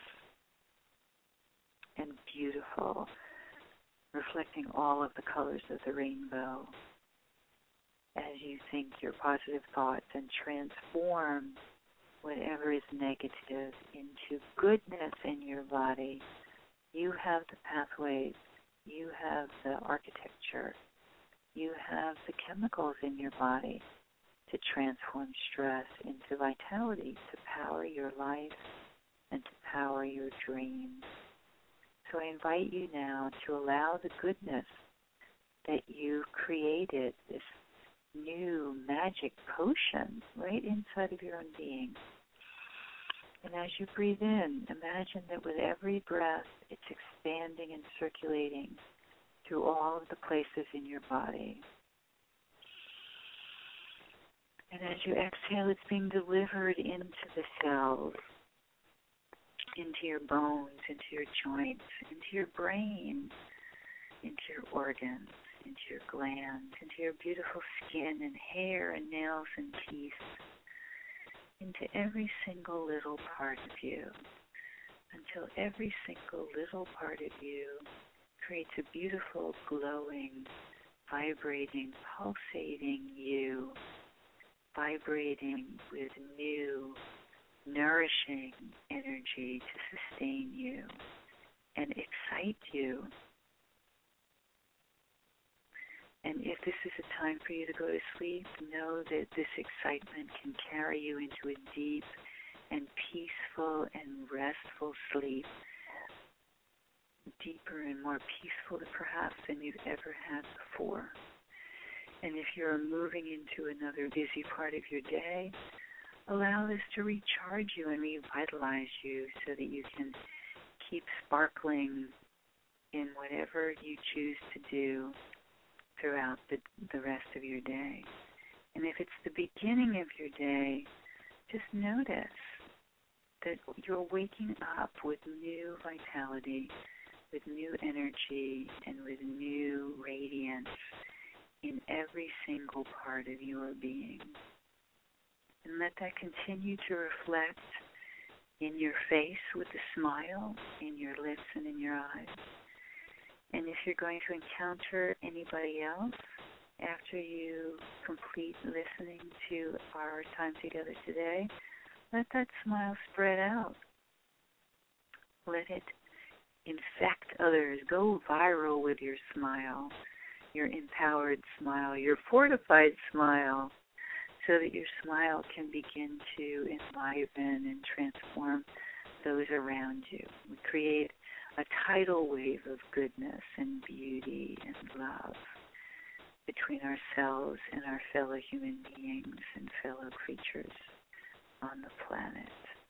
S4: and beautiful, reflecting all of the colors of the rainbow as you think your positive thoughts and transform whatever is negative into goodness in your body. You have the pathways, you have the architecture, you have the chemicals in your body to transform stress into vitality, to power your life and to power your dreams. So I invite you now to allow the goodness that you created, this new magic potion right inside of your own being. And as you breathe in, imagine that with every breath, it's expanding and circulating through all of the places in your body. And as you exhale, it's being delivered into the cells, into your bones, into your joints, into your brain, into your organs, into your glands, into your beautiful skin and hair and nails and teeth, into every single little part of you, until every single little part of you creates a beautiful, glowing, vibrating, pulsating you, vibrating with new, nourishing energy to sustain you and excite you. And if this is a time for you to go to sleep, know that this excitement can carry you into a deep and peaceful and restful sleep, deeper and more peaceful perhaps than you've ever had before. And if you're moving into another busy part of your day, allow this to recharge you and revitalize you so that you can keep sparkling in whatever you choose to do throughout the, the rest of your day. And if it's the beginning of your day, just notice that you're waking up with new vitality, with new energy, and with new radiance in every single part of your being. And let that continue to reflect in your face with a smile, in your lips and in your eyes. And if you're going to encounter anybody else after you complete listening to our time together today, let that smile spread out. Let it infect others. Go viral with your smile, your empowered smile, your fortified smile, so that your smile can begin to enliven and transform those around you. We create a tidal wave of goodness and beauty and love between ourselves and our fellow human beings and fellow creatures on the planet.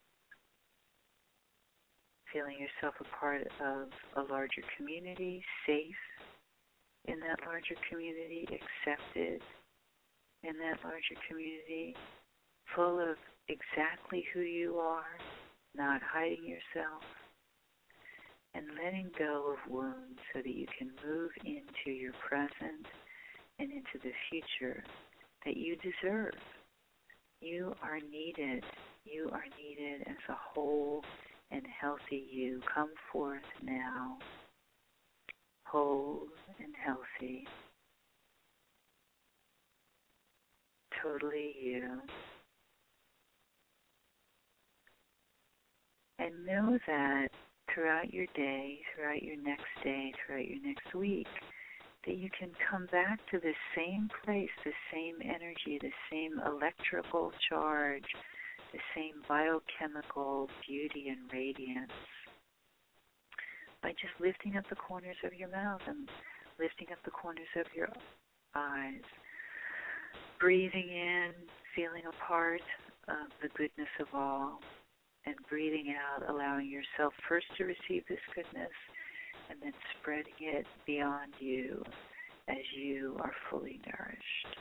S4: Feeling yourself a part of a larger community, safe in that larger community, accepted in that larger community, full of exactly who you are, not hiding yourself, and letting go of wounds so that you can move into your present and into the future that you deserve. You are needed. You are needed as a whole and healthy you. Come forth now, whole and healthy. Totally you. And know that throughout your day, throughout your next day, throughout your next week, that you can come back to the same place, the same energy, the same electrical charge, the same biochemical beauty and radiance by just lifting up the corners of your mouth and lifting up the corners of your eyes. Breathing in, feeling a part of the goodness of all, and breathing out, allowing yourself first to receive this goodness and then spreading it beyond you as you are fully nourished.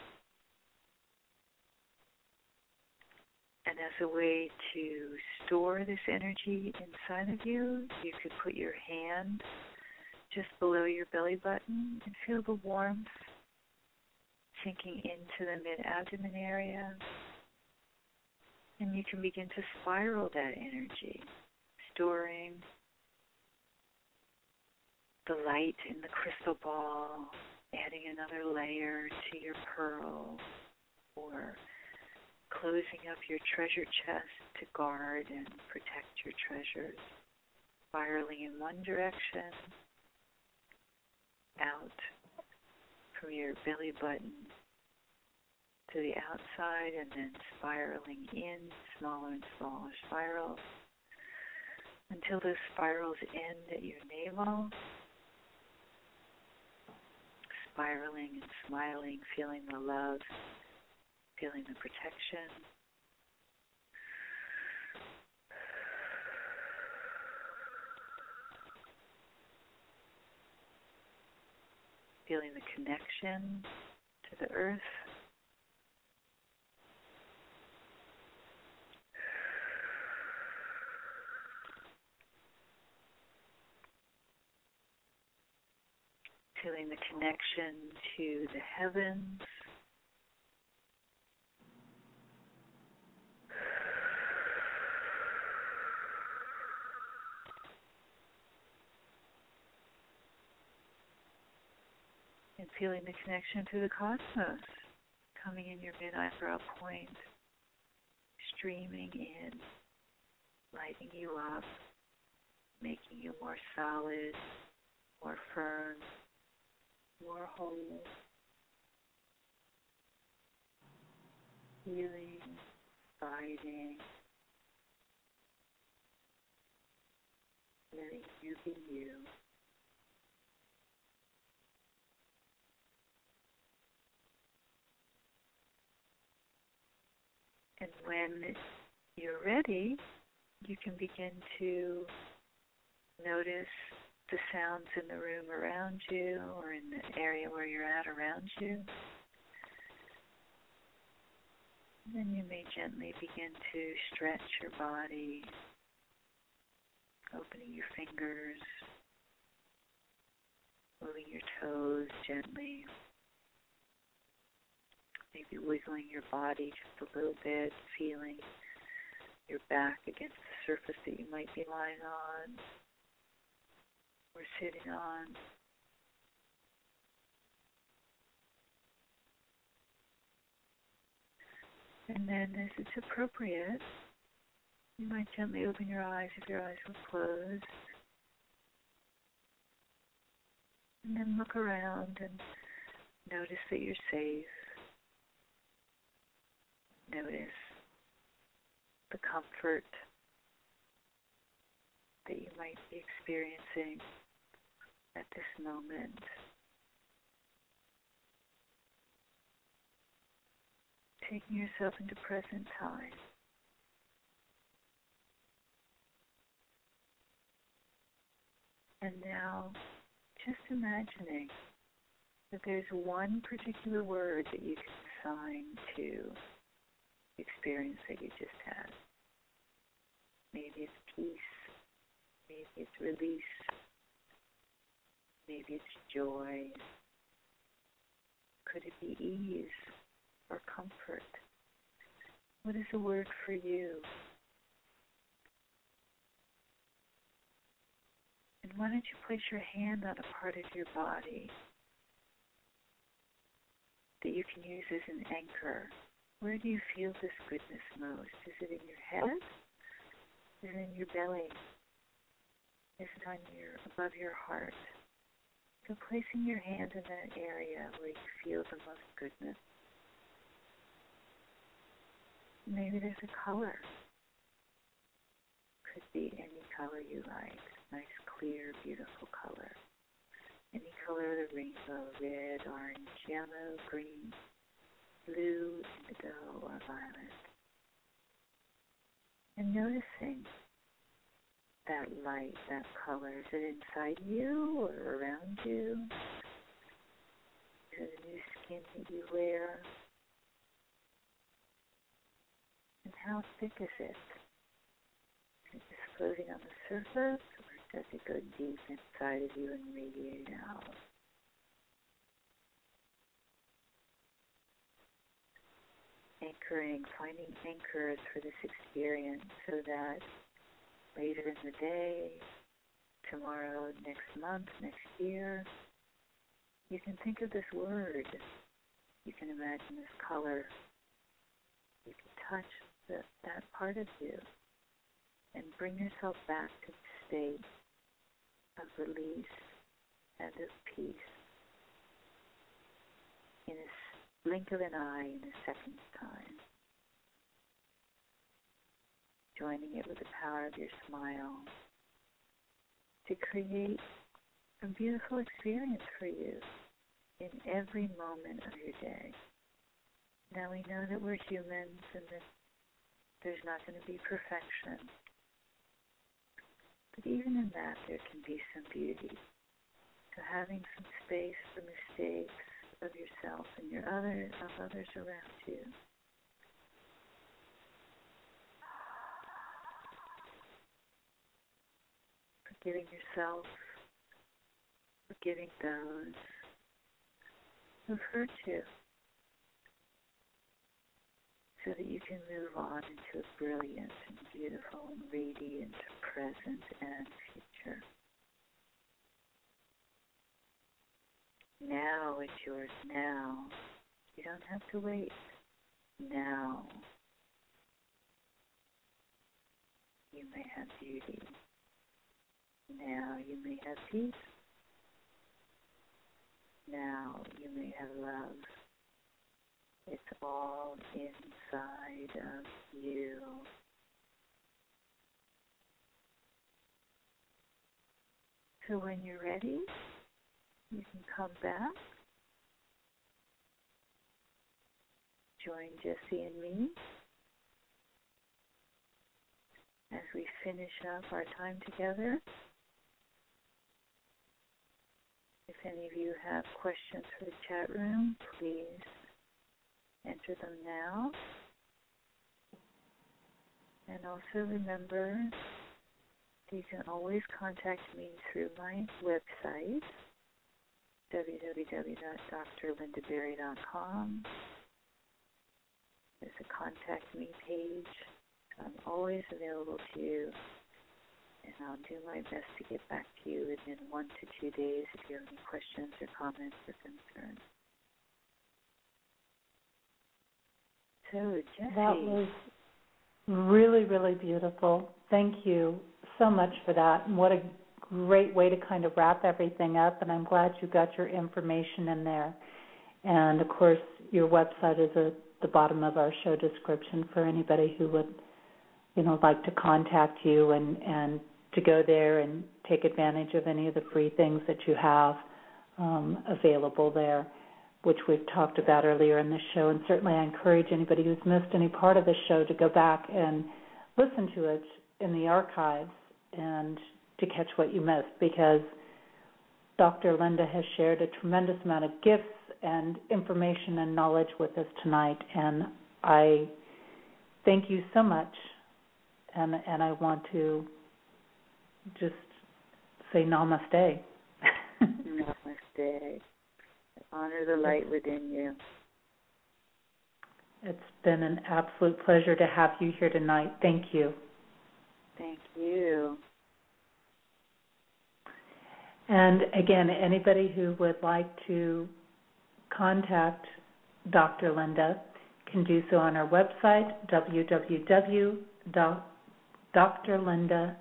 S4: And as a way to store this energy inside of you, you could put your hand just below your belly button and feel the warmth sinking into the mid-abdomen area. And you can begin to spiral that energy, storing the light in the crystal ball, adding another layer to your pearl, or closing up your treasure chest to guard and protect your treasures, spiraling in one direction, out from your belly button to the outside, and then spiraling in smaller and smaller spirals until those spirals end at your navel, spiraling and smiling, feeling the love, feeling the protection. Feeling the connection to the earth. Feeling the connection to the heavens. And feeling the connection to the cosmos, coming in your mid-eyebrow point, streaming in, lighting you up, making you more solid, more firm, more whole, healing, guiding, letting you be you. And when you're ready, you can begin to notice the sounds in the room around you or in the area where you're at around you. And then you may gently begin to stretch your body, opening your fingers, moving your toes gently, maybe wiggling your body just a little bit, feeling your back against the surface that you might be lying on or sitting on. And then as it's appropriate, you might gently open your eyes if your eyes were closed. And then look around and notice that you're safe. Notice the comfort that you might be experiencing at this moment. Taking yourself into present time. And now, just imagining that there's one particular word that you can assign to the experience that you just had. Maybe it's peace. Maybe it's release. Maybe it's joy. Could it be ease or comfort? What is the word for you? And why don't you place your hand on a part of your body that you can use as an anchor? Where do you feel this goodness most? Is it in your head? Is it in your belly? Is it on your above your heart? So placing your hand in that area where you feel the most goodness. Maybe there's a color. Could be any color you like. Nice, clear, beautiful color. Any color of the rainbow, red, orange, yellow, green, blue, indigo, or violet. And noticing that light, that color. Is it inside you or around you? Is it a new skin that you wear? And how thick is it? Is it just floating on the surface, or does it go deep inside of you and radiate out? Anchoring, finding anchors for this experience so that later in the day, tomorrow, next month, next year, you can think of this word. You can imagine this color. You can touch the, that part of you and bring yourself back to the state of release and of peace in a blink of an eye, in a second's time. Joining it with the power of your smile to create a beautiful experience for you in every moment of your day. Now we know that we're humans and that there's not going to be perfection. But even in that, there can be some beauty. So having some space for mistakes of yourself and your other, of others around you. Forgiving yourself, forgiving those who've hurt you, so that you can move on into a brilliant and beautiful and radiant present and future. Now it's yours now. You don't have to wait. Now you may have beauty. Now you may have peace. Now you may have love. It's all inside of you. So when you're ready, you can come back. Join Jessie and me as we finish up our time together. If any of you have questions for the chat room, please enter them now. And also remember You can always contact me through my website, w w w dot dr linda berry dot com. There's a contact me page. I'm always available to you, and I'll do my best to get back to you within one to two days if you have any questions or comments or concerns. So, Jessie.
S1: That was really, really beautiful. Thank you so much for that. And what a great way to kind of wrap everything up. And I'm glad you got your information in there. And, of course, your website is at the bottom of our show description for anybody who would, you know, like to contact you and, and to go there and take advantage of any of the free things that you have um, available there, which we've talked about earlier in the show. And certainly I encourage anybody who's missed any part of the show to go back and listen to it in the archives and to catch what you missed, because Doctor Linda has shared a tremendous amount of gifts and information and knowledge with us tonight. And I thank you so much. And, and I want to just say namaste.
S4: Namaste. Honor the light within you.
S1: It's been an absolute pleasure to have you here tonight. Thank you.
S4: Thank you.
S1: And again, anybody who would like to contact Doctor Linda can do so on our website, w w w dot dr linda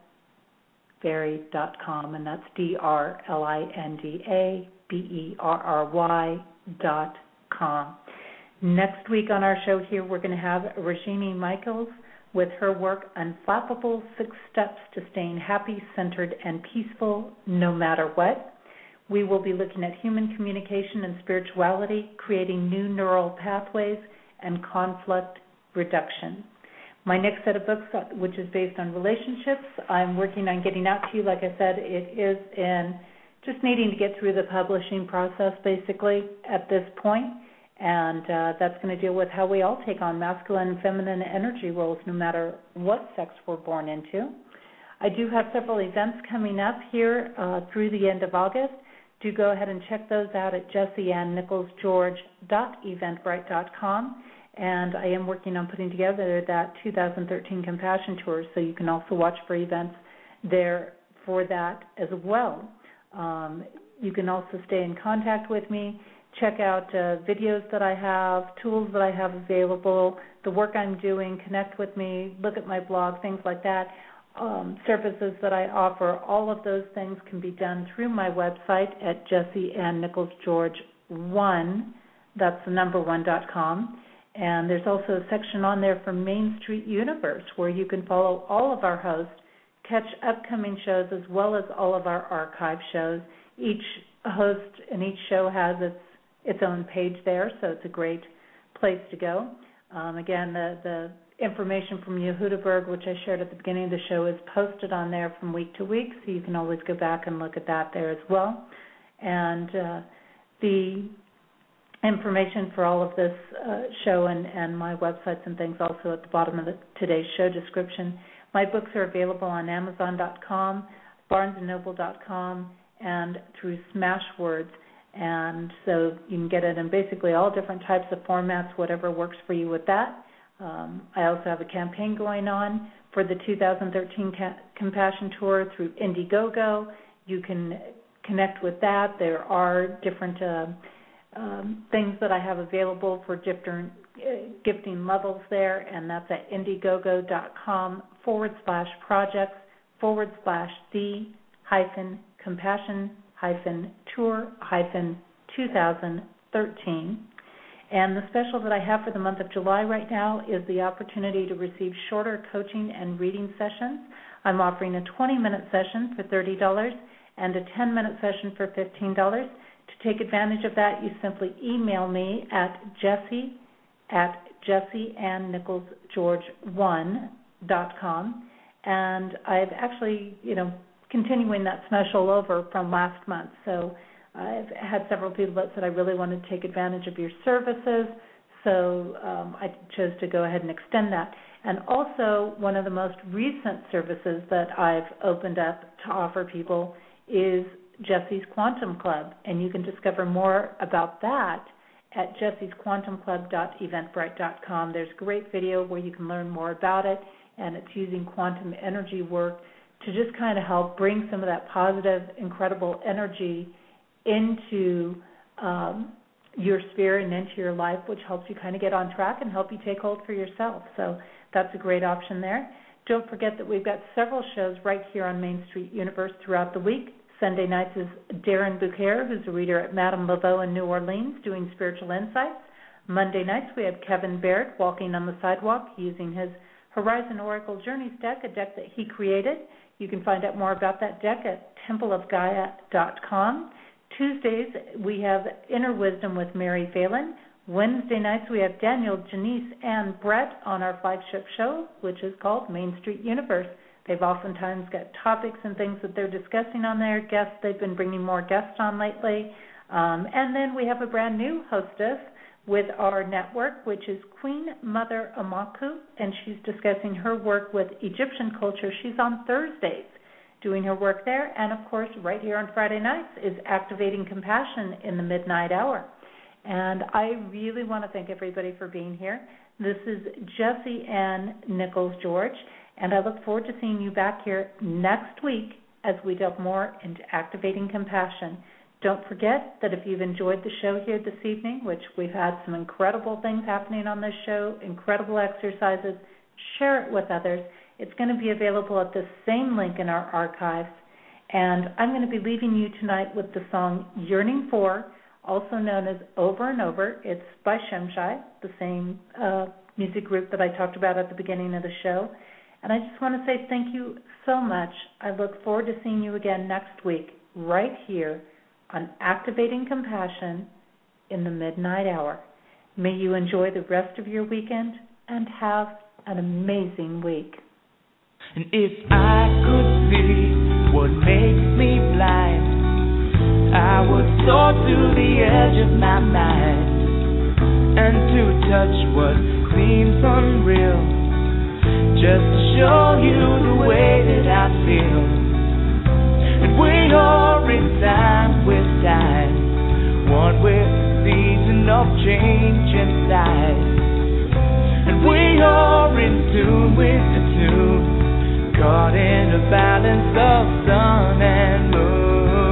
S1: berry dot com, and that's D R L I N D A B E R R Y dot com. Next week on our show here, we're going to have Regina Michaels with her work, Unflappable Six Steps to Staying Happy, Centered, and Peaceful No Matter What. We will be looking at human communication and spirituality, creating new neural pathways, and conflict reduction. My next set of books, which is based on relationships, I'm working on getting out to you. Like I said, it is in just needing to get through the publishing process, basically, at this point. And uh, that's going to deal with how we all take on masculine and feminine energy roles, no matter what sex we're born into. I do have several events coming up here uh, through the end of August. Do go ahead and check those out at jessie ann nichols george dot eventbrite dot com. And I am working on putting together that two thousand thirteen Compassion Tour, so you can also watch for events there for that as well. Um, you can also stay in contact with me, check out uh, videos that I have, tools that I have available, the work I'm doing, connect with me, look at my blog, things like that, um, services that I offer. All of those things can be done through my website at jessie ann nichols george one, that's the number one dot com. And there's also a section on there for Main Street Universe where you can follow all of our hosts, catch upcoming shows as well as all of our archive shows. Each host and each show has its its own page there, so it's a great place to go. Um, again, the, the information from Yehudaberg, which I shared at the beginning of the show, is posted on there from week to week, so you can always go back and look at that there as well. And uh, the information for all of this uh, show and, and my websites and things also at the bottom of the, today's show description. My books are available on amazon dot com, barnes and noble dot com, and through Smashwords. And so you can get it in basically all different types of formats, whatever works for you with that. Um, I also have a campaign going on for the two thousand thirteen ca- Compassion Tour through Indiegogo. You can connect with that. There are different uh, um, things that I have available for different uh, gifting levels there, and that's at indiegogo.com forward slash projects forward slash the hyphen compassion hyphen tour hyphen two thousand thirteen. And the special that I have for the month of July right now is the opportunity to receive shorter coaching and reading sessions. I'm offering a twenty-minute session for thirty dollars and a ten-minute session for fifteen dollars. To take advantage of that, you simply email me at jessie at jessie ann nichols george one dot com. And I've actually, you know, continuing that special over from last month. So I've had several people that said, I really want to take advantage of your services. so um, I chose to go ahead and extend that. And also, one of the most recent services that I've opened up to offer people is Jesse's Quantum Club, and you can discover more about that at jessies quantum club dot eventbrite dot com. There's a great video where you can learn more about it, and it's using quantum energy work to just kind of help bring some of that positive, incredible energy into um, your sphere and into your life, which helps you kind of get on track and help you take hold for yourself. So that's a great option there. Don't forget that we've got several shows right here on Main Street Universe throughout the week. Sunday nights is Darren Bouquet, who's a reader at Madame Laveau in New Orleans, doing spiritual insights. Monday nights we have Kevin Baird walking on the sidewalk using his Horizon Oracle Journeys deck, a deck that he created. You can find out more about that deck at temple of gaia dot com. Tuesdays we have Inner Wisdom with Mary Phelan. Wednesday nights we have Daniel, Janice, and Brett on our flagship show, which is called Main Street Universe. They've oftentimes got topics and things that they're discussing on their guests. They've been bringing more guests on lately. Um, and then we have a brand new hostess with our network, which is Queen Mother Amaku, and she's discussing her work with Egyptian culture. She's on Thursdays doing her work there. And, of course, right here on Friday nights is Activating Compassion in the Midnight Hour. And I really want to thank everybody for being here. This is Jessie Ann Nichols George, and I look forward to seeing you back here next week as we delve more into activating compassion. Don't forget that if you've enjoyed the show here this evening, which we've had some incredible things happening on this show, incredible exercises, share it with others. It's going to be available at the same link in our archives. And I'm going to be leaving you tonight with the song Yearning For, also known as Over and Over. It's by Shemshai, the same uh, music group that I talked about at the beginning of the show. And I just want to say thank you so much. I look forward to seeing you again next week, right here on Activating Compassion in the Midnight Hour. May you enjoy the rest of your weekend and have an amazing week.
S2: And if I could see what makes me blind, I would soar to the edge of my mind and to touch what seems unreal, just to show you the way that I feel. And we are in time with time, one with the season of change inside. And we are in tune with the tune, caught in a balance of sun and moon.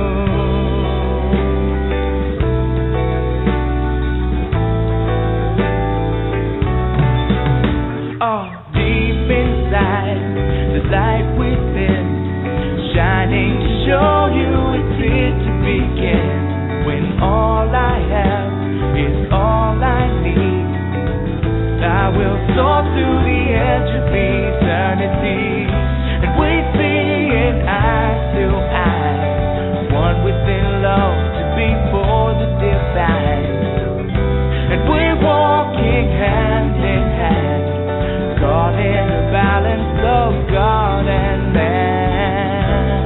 S2: Oh, deep inside, the light within, shining to show you it's here to begin. When all I have is all I need, I will soar to the edge of eternity. And we see it eye to eye, one within love to be for the divine. And we're walking hand in hand, caught in the balance of God and man.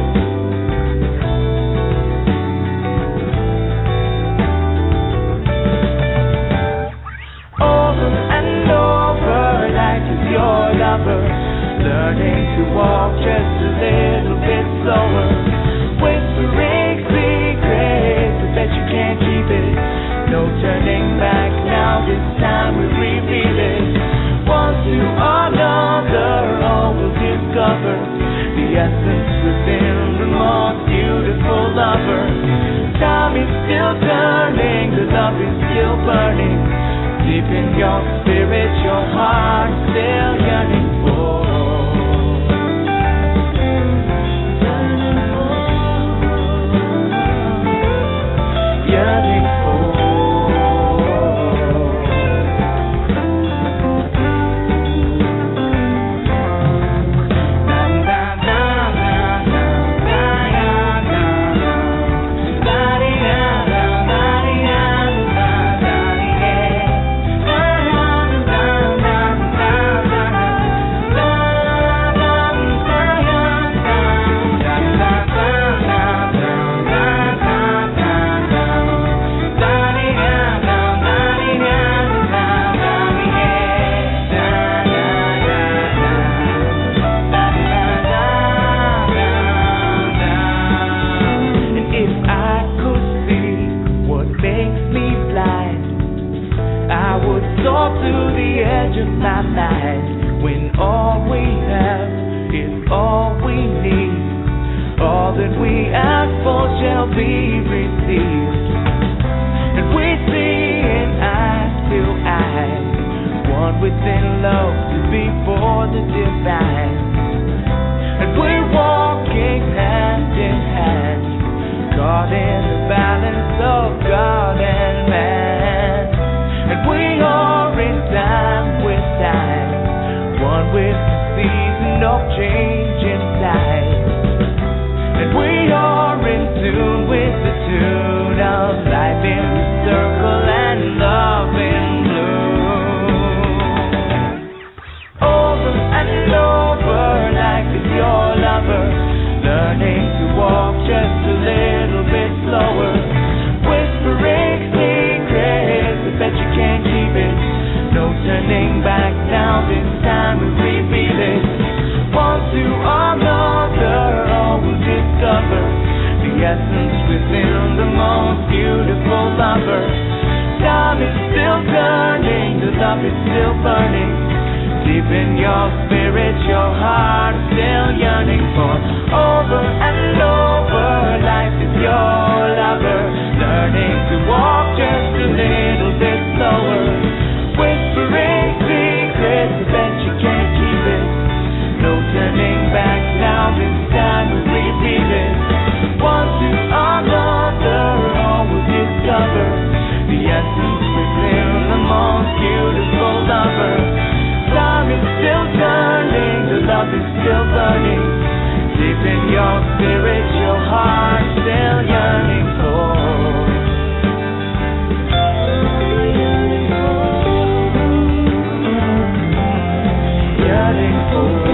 S2: Over and over, life is your lover, learning to walk just a little bit slower, whispering secrets, I bet you can't keep it. No turning back now, this time we reveal it. One to another, all will discover the essence within the most beautiful lover. Time is still turning, the love is still burning. Deep in your spirit, your heart still yearning for. Yearning for. Yearning for. edge of my mind when all we have is all we need. All that we ask for shall be received. And we see in eye to eye, one within love is before the divine. And we're walking hand in hand, caught in the balance of God and man. And we are in time with time, one with the season of change inside. And we are in tune with the tune of life in the circle and love in bloom. Over and over, life is your lover, learning to walk just a little bit slower, whispering secrets, I bet you can't keep it. No turning back now, this time we reveal it. One to another, all will discover the essence within the most beautiful lover. Time is still turning, the love is still burning. Deep in your spirit, your heart is still yearning for. Over and over, life is your lover, learning to walk just a little bit slower, whispering secrets, I bet you can't keep it. No turning back now, this time we repeat it. One to another, all will discover the essence within the most beautiful lover. Time is still turning, the love is still burning. Deep in your spirit, your heart still yearning for. Yearning for.